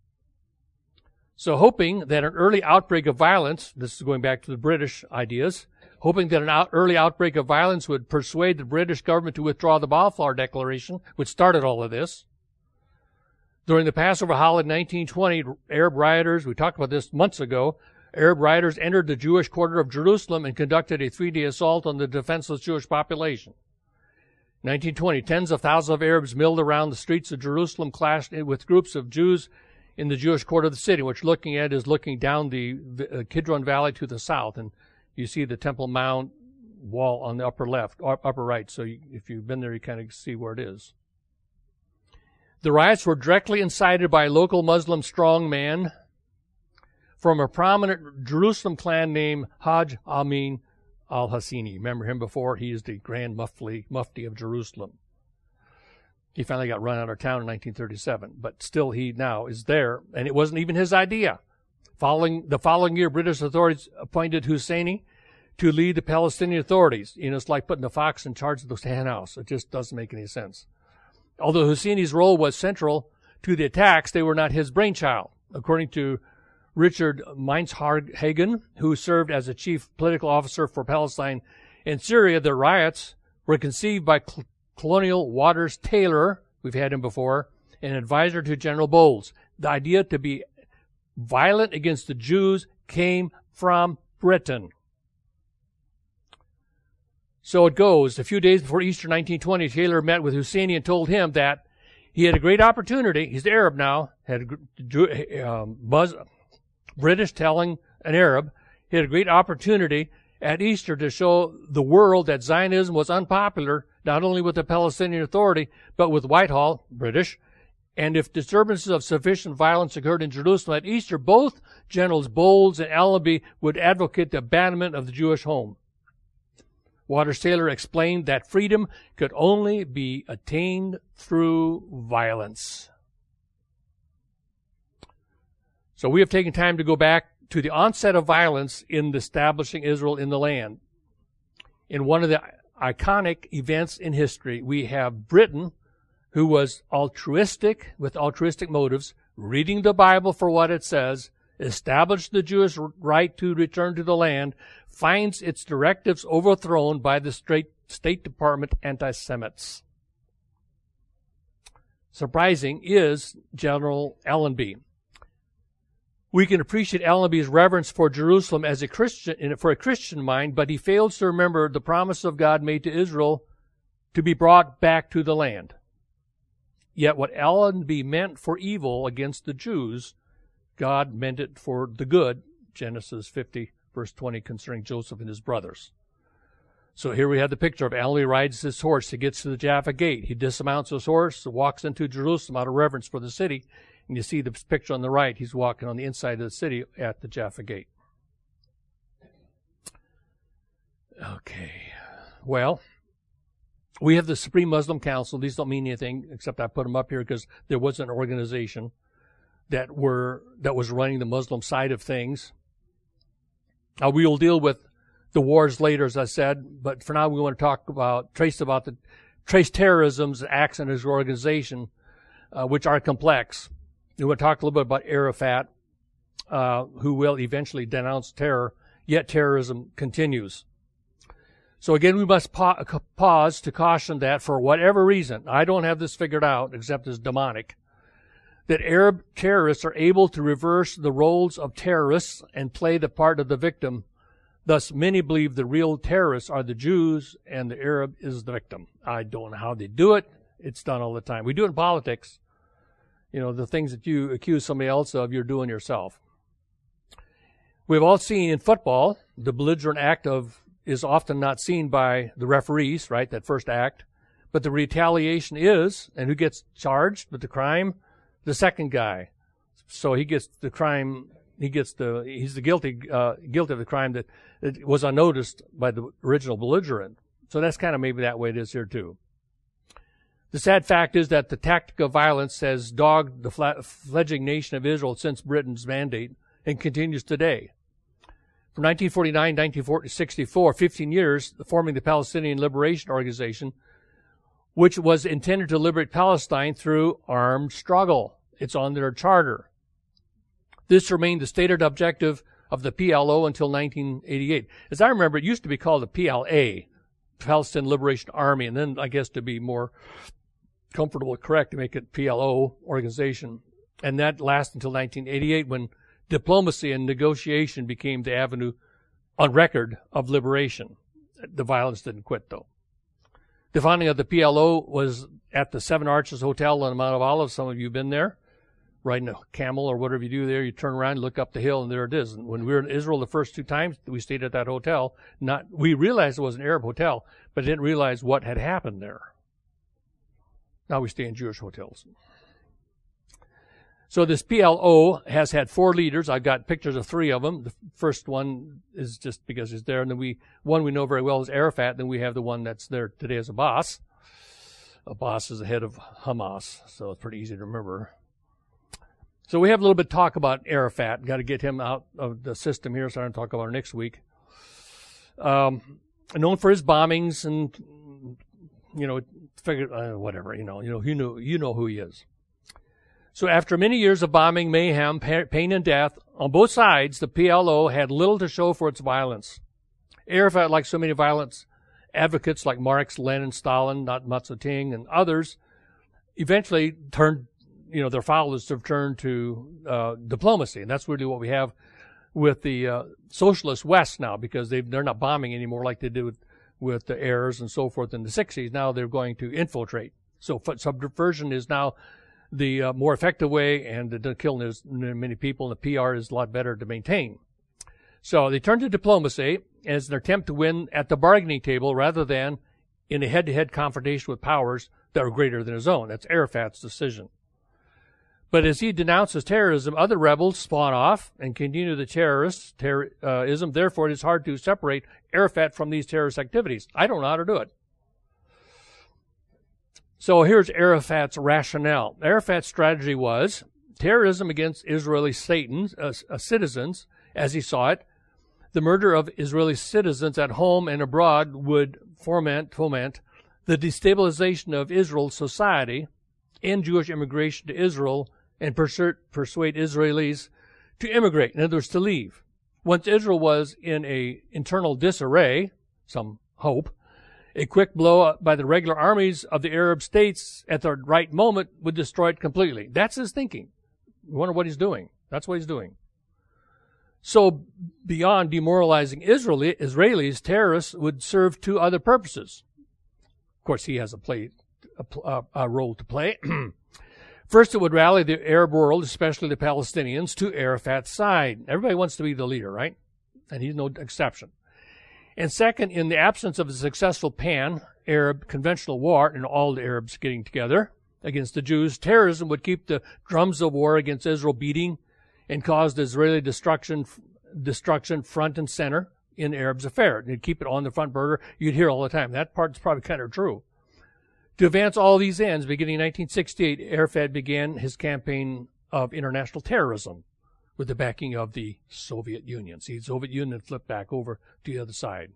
S1: So hoping that an early outbreak of violence, this is going back to the British ideas, hoping that an early outbreak of violence would persuade the British government to withdraw the Balfour Declaration, which started all of this. During the Passover holiday in 1920, Arab rioters, we talked about this months ago, Arab rioters entered the Jewish quarter of Jerusalem and conducted a 3-day assault on the defenseless Jewish population. In 1920, tens of thousands of Arabs milled around the streets of Jerusalem, clashed with groups of Jews in the Jewish quarter of the city, which looking down the Kidron Valley to the south, and you see the Temple Mount wall on the upper left, upper right. So if you've been there, you kind of see where it is. The riots were directly incited by a local Muslim strongman from a prominent Jerusalem clan named Hajj Amin al-Hassini. Remember him before? He is the Grand Mufti of Jerusalem. He finally got run out of town in 1937, but still he now is there, and it wasn't even his idea. The following year, British authorities appointed Husseini to lead the Palestinian authorities. You know, it's like putting a fox in charge of the hen house. It just doesn't make any sense. Although Husseini's role was central to the attacks, they were not his brainchild. According to Richard Meinshagen, who served as a chief political officer for Palestine and Syria, the riots were conceived by Colonel Waters Taylor, we've had him before, an advisor to General Bowles. The idea to be violent against the Jews came from Britain. So it goes. A few days before Easter 1920, Taylor met with Husseini and told him that he had a great opportunity. He's Arab now. British telling an Arab he had a great opportunity at Easter to show the world that Zionism was unpopular, not only with the Palestinian Authority, but with Whitehall, British. And if disturbances of sufficient violence occurred in Jerusalem at Easter, both Generals Bowles and Allenby would advocate the abandonment of the Jewish home. Waters Taylor explained that freedom could only be attained through violence. So we have taken time to go back to the onset of violence in establishing Israel in the land. In one of the iconic events in history, we have Britain, who was altruistic, with altruistic motives, reading the Bible for what it says, established the Jewish right to return to the land, finds its directives overthrown by the State Department anti-Semites. Surprising is General Allenby. We can appreciate Allenby's reverence for Jerusalem as a Christian mind, but he fails to remember the promise of God made to Israel to be brought back to the land. Yet what Allenby meant for evil against the Jews, God meant it for the good, Genesis 50, verse 20, concerning Joseph and his brothers. So here we have the picture of Allenby rides his horse. He gets to the Jaffa Gate. He dismounts his horse, walks into Jerusalem out of reverence for the city. And you see the picture on the right. He's walking on the inside of the city at the Jaffa Gate. Okay. Well, we have the Supreme Muslim Council. These don't mean anything, except I put them up here because there was an organization that was running the Muslim side of things. We will deal with the wars later, as I said, but for now we want to trace terrorism's acts in his organization, which are complex. We want to talk a little bit about Arafat, who will eventually denounce terror, yet terrorism continues. So again, we must pause to caution that for whatever reason, I don't have this figured out except as demonic, that Arab terrorists are able to reverse the roles of terrorists and play the part of the victim. Thus, many believe the real terrorists are the Jews and the Arab is the victim. I don't know how they do it. It's done all the time. We do it in politics. You know, the things that you accuse somebody else of, you're doing yourself. We've all seen in football, the belligerent act is often not seen by the referees, right, that first act. But the retaliation is, and who gets charged with the crime? The second guy. So he gets the crime he's the guilty of the crime that it was unnoticed by the original belligerent. So that's kind of maybe that way it is here too. The sad fact is that the tactic of violence has dogged the fledgling nation of Israel since Britain's mandate and continues today. From 1949 to 1964, 15 years, forming the Palestinian Liberation Organization, which was intended to liberate Palestine through armed struggle. It's on their charter. This remained the stated objective of the PLO until 1988. As I remember, it used to be called the PLA, Palestinian Liberation Army, and then I guess to be more comfortable and correct to make it PLO organization. And that lasted until 1988 when diplomacy and negotiation became the avenue on record of liberation. The violence didn't quit, though. The founding of the PLO was at the Seven Arches Hotel on the Mount of Olives. Some of you have been there, riding a camel or whatever you do there. You turn around, look up the hill, and there it is. And when we were in Israel the first 2 times, we stayed at that hotel. We realized it was an Arab hotel, but didn't realize what had happened there. Now we stay in Jewish hotels. So this PLO has had 4 leaders. I've got pictures of 3 of them. The first one is just because he's there. And then one we know very well is Arafat. Then we have the one that's there today as Abbas. Abbas is the head of Hamas, so it's pretty easy to remember. So we have a little bit of talk about Arafat. Got to get him out of the system here, so I'm going to talk about it next week. Known for his bombings and, whatever, you know who he is. So after many years of bombing, mayhem, pain, and death, on both sides, the PLO had little to show for its violence. Arafat, like so many violence advocates like Marx, Lenin, Stalin, not Mao Zedong, and others, eventually turned, their followers have turned to diplomacy. And that's really what we have with the socialist West now, because they're not bombing anymore like they did with the Arabs and so forth in the 60s. Now they're going to infiltrate. So subversion is now the more effective way, and the killing many people, and the PR is a lot better to maintain. So they turned to diplomacy as an attempt to win at the bargaining table rather than in a head-to-head confrontation with powers that were greater than his own. That's Arafat's decision. But as he denounces terrorism, other rebels spawn off and continue the terrorism. Therefore, it is hard to separate Arafat from these terrorist activities. I don't know how to do it. So here's Arafat's rationale. Arafat's strategy was terrorism against Israeli citizens, as he saw it. The murder of Israeli citizens at home and abroad would foment the destabilization of Israel's society and Jewish immigration to Israel and persuade Israelis to immigrate, in other words, to leave. Once Israel was in an internal disarray, some hope, a quick blow by the regular armies of the Arab states at the right moment would destroy it completely. That's his thinking. You wonder what he's doing. That's what he's doing. So beyond demoralizing Israelis, terrorists would serve 2 other purposes. Of course, he has a role to play. First, it would rally the Arab world, especially the Palestinians, to Arafat's side. Everybody wants to be the leader, right? And he's no exception. And second, in the absence of a successful pan-Arab conventional war and all the Arabs getting together against the Jews, terrorism would keep the drums of war against Israel beating and cause the Israeli destruction front and center in Arabs' affair. You'd keep it on the front burner. You'd hear all the time. That part's probably kind of true. To advance all these ends, beginning in 1968, Arafat began his campaign of international terrorism with the backing of the Soviet Union. See, the Soviet Union flipped back over to the other side.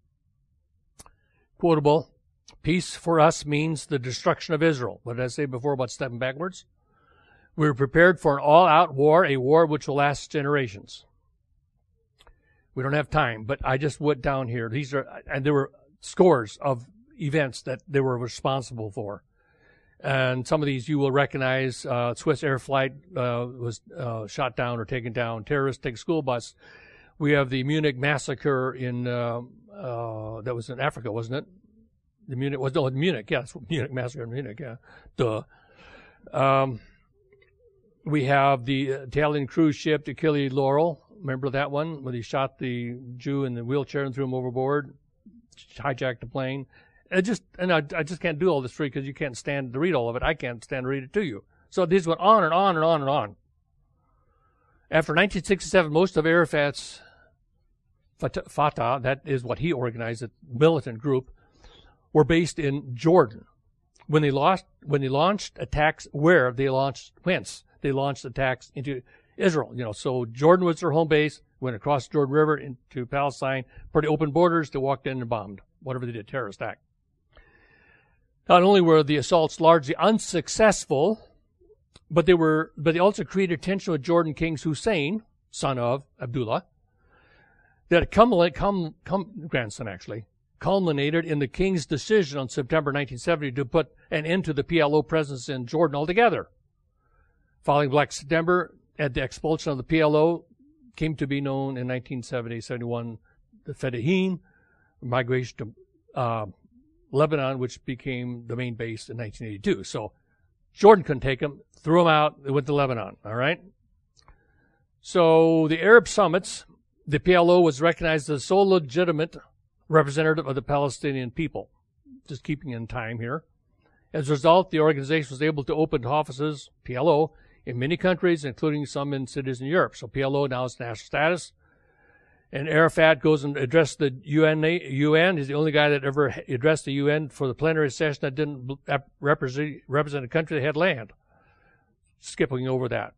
S1: Quotable, peace for us means the destruction of Israel. What did I say before about stepping backwards? We were prepared for an all-out war, a war which will last generations. We don't have time, but I just went down here. And there were scores of events that they were responsible for. And some of these you will recognize. Swiss Air Flight was shot down or taken down. Terrorists take school bus. We have the Munich massacre that was in Africa, wasn't it? Munich. Yeah, it's Munich massacre in Munich. Yeah, duh. We have the Italian cruise ship, the Achille Lauro. Remember that one, when he shot the Jew in the wheelchair and threw him overboard, hijacked the plane. I just can't do all this for you because you can't stand to read all of it. I can't stand to read it to you. So these went on and on and on and on. After 1967, most of Arafat's Fatah, that is what he organized, a militant group, were based in Jordan. When they launched attacks, whence they launched attacks into Israel. So Jordan was their home base, went across the Jordan River into Palestine, pretty open borders, they walked in and bombed, whatever they did, terrorist act. Not only were the assaults largely unsuccessful, but they also created tension with Jordan King Hussein, son of Abdullah, that grandson actually, culminated in the king's decision on September 1970 to put an end to the PLO presence in Jordan altogether. Following Black September, at the expulsion of the PLO, came to be known in 1970-71, the Fedayeen, migration to Lebanon, which became the main base in 1982. So Jordan couldn't take them, threw them out, they went to Lebanon, all right? So the Arab summits, the PLO was recognized as the sole legitimate representative of the Palestinian people. Just keeping in time here. As a result, the organization was able to open offices, PLO, in many countries, including some in cities in Europe. So PLO now has national status. And Arafat goes and addressed the UN. He's the only guy that ever addressed the UN for the plenary session that didn't represent a country that had land. Skipping over that.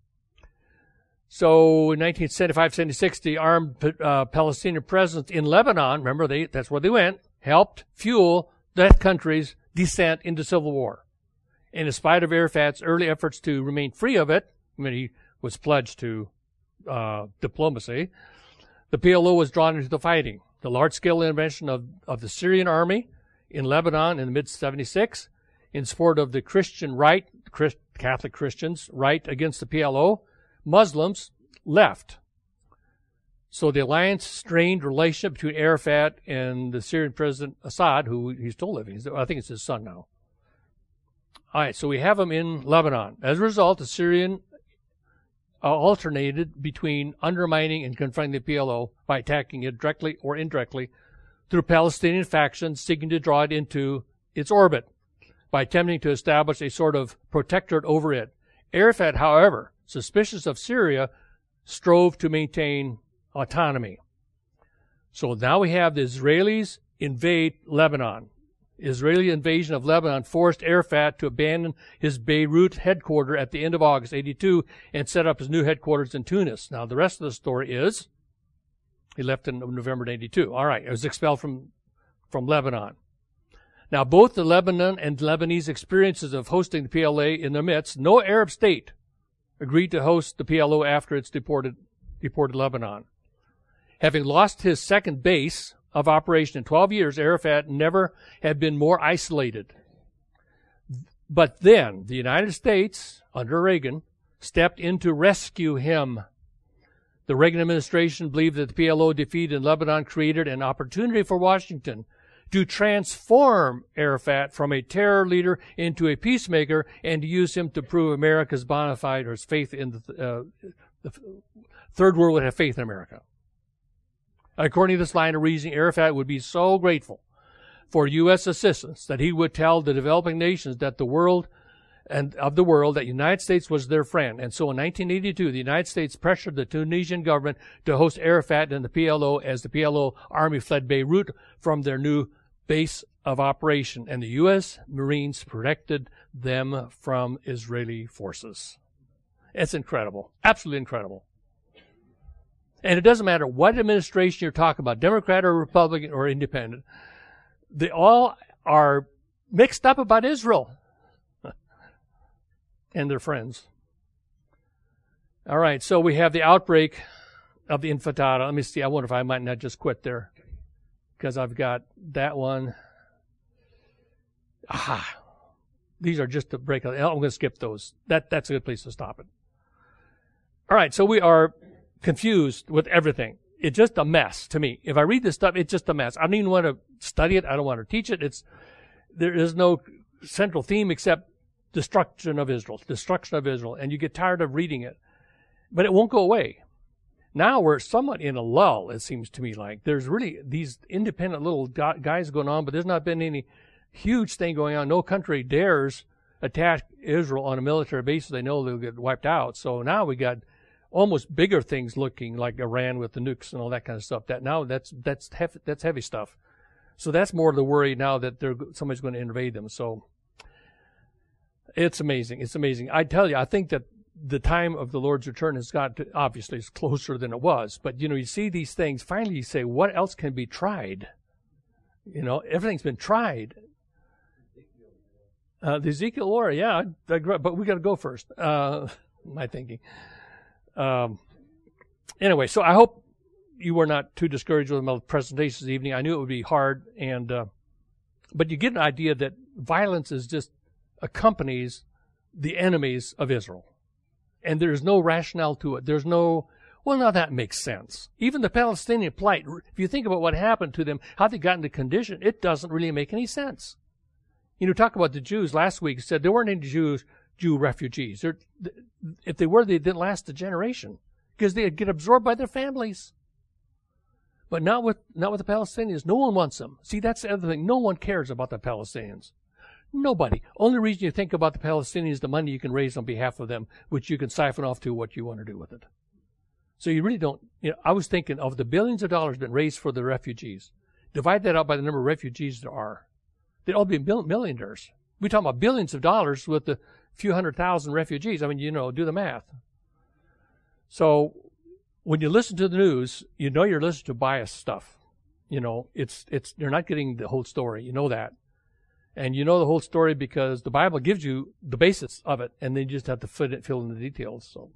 S1: So in 1975-76, the armed Palestinian presence in Lebanon, remember that's where they went, helped fuel that country's descent into civil war. And in spite of Arafat's early efforts to remain free of it, he was pledged to diplomacy, the PLO was drawn into the fighting. The large-scale intervention of the Syrian army in Lebanon in the mid-76 in support of the Christian right, Catholic Christians' right against the PLO, Muslims left. So the alliance strained relationship between Arafat and the Syrian President Assad, who he's still living. I think it's his son now. All right, so we have him in Lebanon. As a result, the Syrian alternated between undermining and confronting the PLO by attacking it directly or indirectly through Palestinian factions seeking to draw it into its orbit by attempting to establish a sort of protectorate over it. Arafat, however, suspicious of Syria, strove to maintain autonomy. So now we have the Israelis invade Lebanon. Israeli invasion of Lebanon forced Arafat to abandon his Beirut headquarters at the end of August 82 and set up his new headquarters in Tunis. Now, the rest of the story is he left in November 82. All right, he was expelled from Lebanon. Now, both the Lebanon and Lebanese experiences of hosting the PLA in their midst, no Arab state agreed to host the PLO after it's deported Lebanon. Having lost his second base of operation in 12 years, Arafat never had been more isolated. But then the United States, under Reagan, stepped in to rescue him. The Reagan administration believed that the PLO defeat in Lebanon created an opportunity for Washington to transform Arafat from a terror leader into a peacemaker and to use him to prove America's bona fide, or its faith in the third world would have faith in America. According to this line of reasoning, Arafat would be so grateful for U.S. assistance that he would tell the developing nations that the world that United States was their friend. And so in 1982, the United States pressured the Tunisian government to host Arafat and the PLO as the PLO army fled Beirut from their new base of operation. And the U.S. Marines protected them from Israeli forces. It's incredible. Absolutely incredible. And it doesn't matter what administration you're talking about, Democrat or Republican or Independent, they all are mixed up about Israel and their friends. All right, so we have the outbreak of the Intifada. Let me see. I wonder if I might not just quit there because I've got that one. These are just to break out. I'm going to skip those. That's a good place to stop it. All right, so we are confused with everything. It's just a mess to me. If I read this stuff, it's just a mess. I don't even want to study it. I don't want to teach it. There is no central theme except destruction of Israel, and you get tired of reading it. But it won't go away. Now we're somewhat in a lull, it seems to me like. There's really these independent little guys going on, but there's not been any huge thing going on. No country dares attack Israel on a military basis. They know they'll get wiped out. So now we got almost bigger things looking like Iran with the nukes and all that kind of stuff. That's heavy stuff. So that's more the worry now that somebody's going to invade them. So it's amazing. It's amazing. I tell you, I think that the time of the Lord's return has got to, obviously it's closer than it was. But, you see these things. Finally, you say, what else can be tried? Everything's been tried. The Ezekiel War, yeah, but we got to go first. My thinking. Anyway, so I hope you were not too discouraged with my presentation this evening. I knew it would be hard, but you get an idea that violence is just accompanies the enemies of Israel. And there's no rationale to it. There's no, well, now that makes sense. Even the Palestinian plight, if you think about what happened to them, how they got into condition, it doesn't really make any sense. Talk about the Jews last week, said there weren't any Jew refugees. If they were, they didn't last a generation because they'd get absorbed by their families. But not with the Palestinians. No one wants them. See, that's the other thing. No one cares about the Palestinians. Nobody. Only reason you think about the Palestinians is the money you can raise on behalf of them, which you can siphon off to what you want to do with it. So you really don't. I was thinking of the billions of dollars been raised for the refugees. Divide that out by the number of refugees there are. They'd all be millionaires. We're talking about billions of dollars with the few 100,000 refugees. I mean, do the math. So when you listen to the news, you're listening to biased stuff. You're not getting the whole story. You know that. And you know the whole story because the Bible gives you the basis of it, and then you just have to fill in the details. So,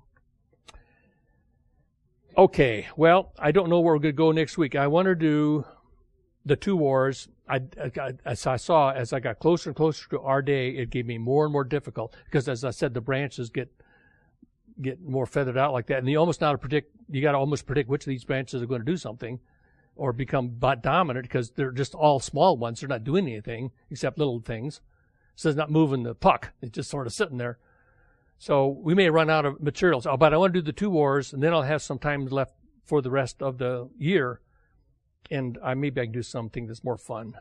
S1: okay, well, I don't know where we're going to go next week. I want to do the two wars. As I saw, as I got closer and closer to our day, it gave me more and more difficult because, as I said, the branches get more feathered out like that, and you got to almost predict which of these branches are going to do something or become dominant because they're just all small ones. They're not doing anything except little things. So it's not moving the puck. It's just sort of sitting there. So we may run out of materials. But I want to do the two wars, and then I'll have some time left for the rest of the year. And maybe I can do something that's more fun.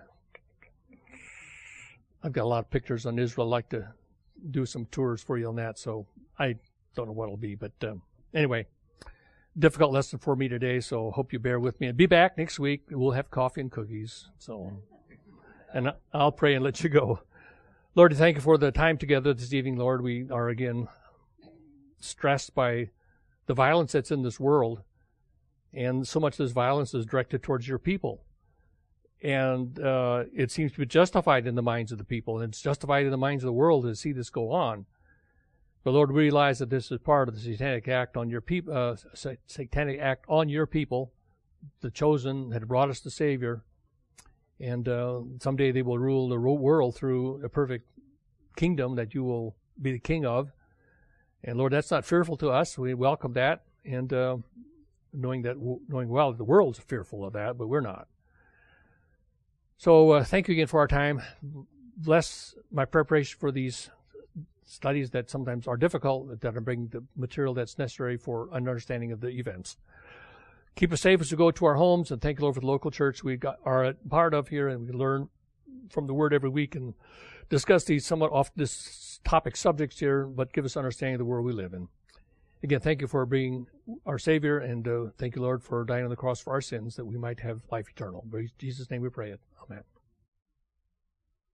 S1: I've got a lot of pictures on Israel. I'd like to do some tours for you on that. So I don't know what it'll be. But anyway, difficult lesson for me today. So hope you bear with me. And be back next week. We'll have coffee and cookies. And I'll pray and let you go. Lord, thank you for the time together this evening, Lord. We are again stressed by the violence that's in this world. And so much of this violence is directed towards your people. And it seems to be justified in the minds of the people. And it's justified in the minds of the world to see this go on. But Lord, we realize that this is part of the satanic act on your people, the chosen that brought us the Savior. And someday they will rule the world through a perfect kingdom that you will be the king of. And Lord, that's not fearful to us. We welcome that. And knowing well that the world's fearful of that, but we're not. So thank you again for our time. Bless my preparation for these studies that sometimes are difficult, that are bringing the material that's necessary for an understanding of the events. Keep us safe as we go to our homes, and thank you, Lord, for the local church we are a part of here, and we learn from the Word every week and discuss these somewhat off this topic subjects here, but give us understanding of the world we live in. Again, thank you for being our Savior, and thank you, Lord, for dying on the cross for our sins, that we might have life eternal. In Jesus' name we pray it. Amen.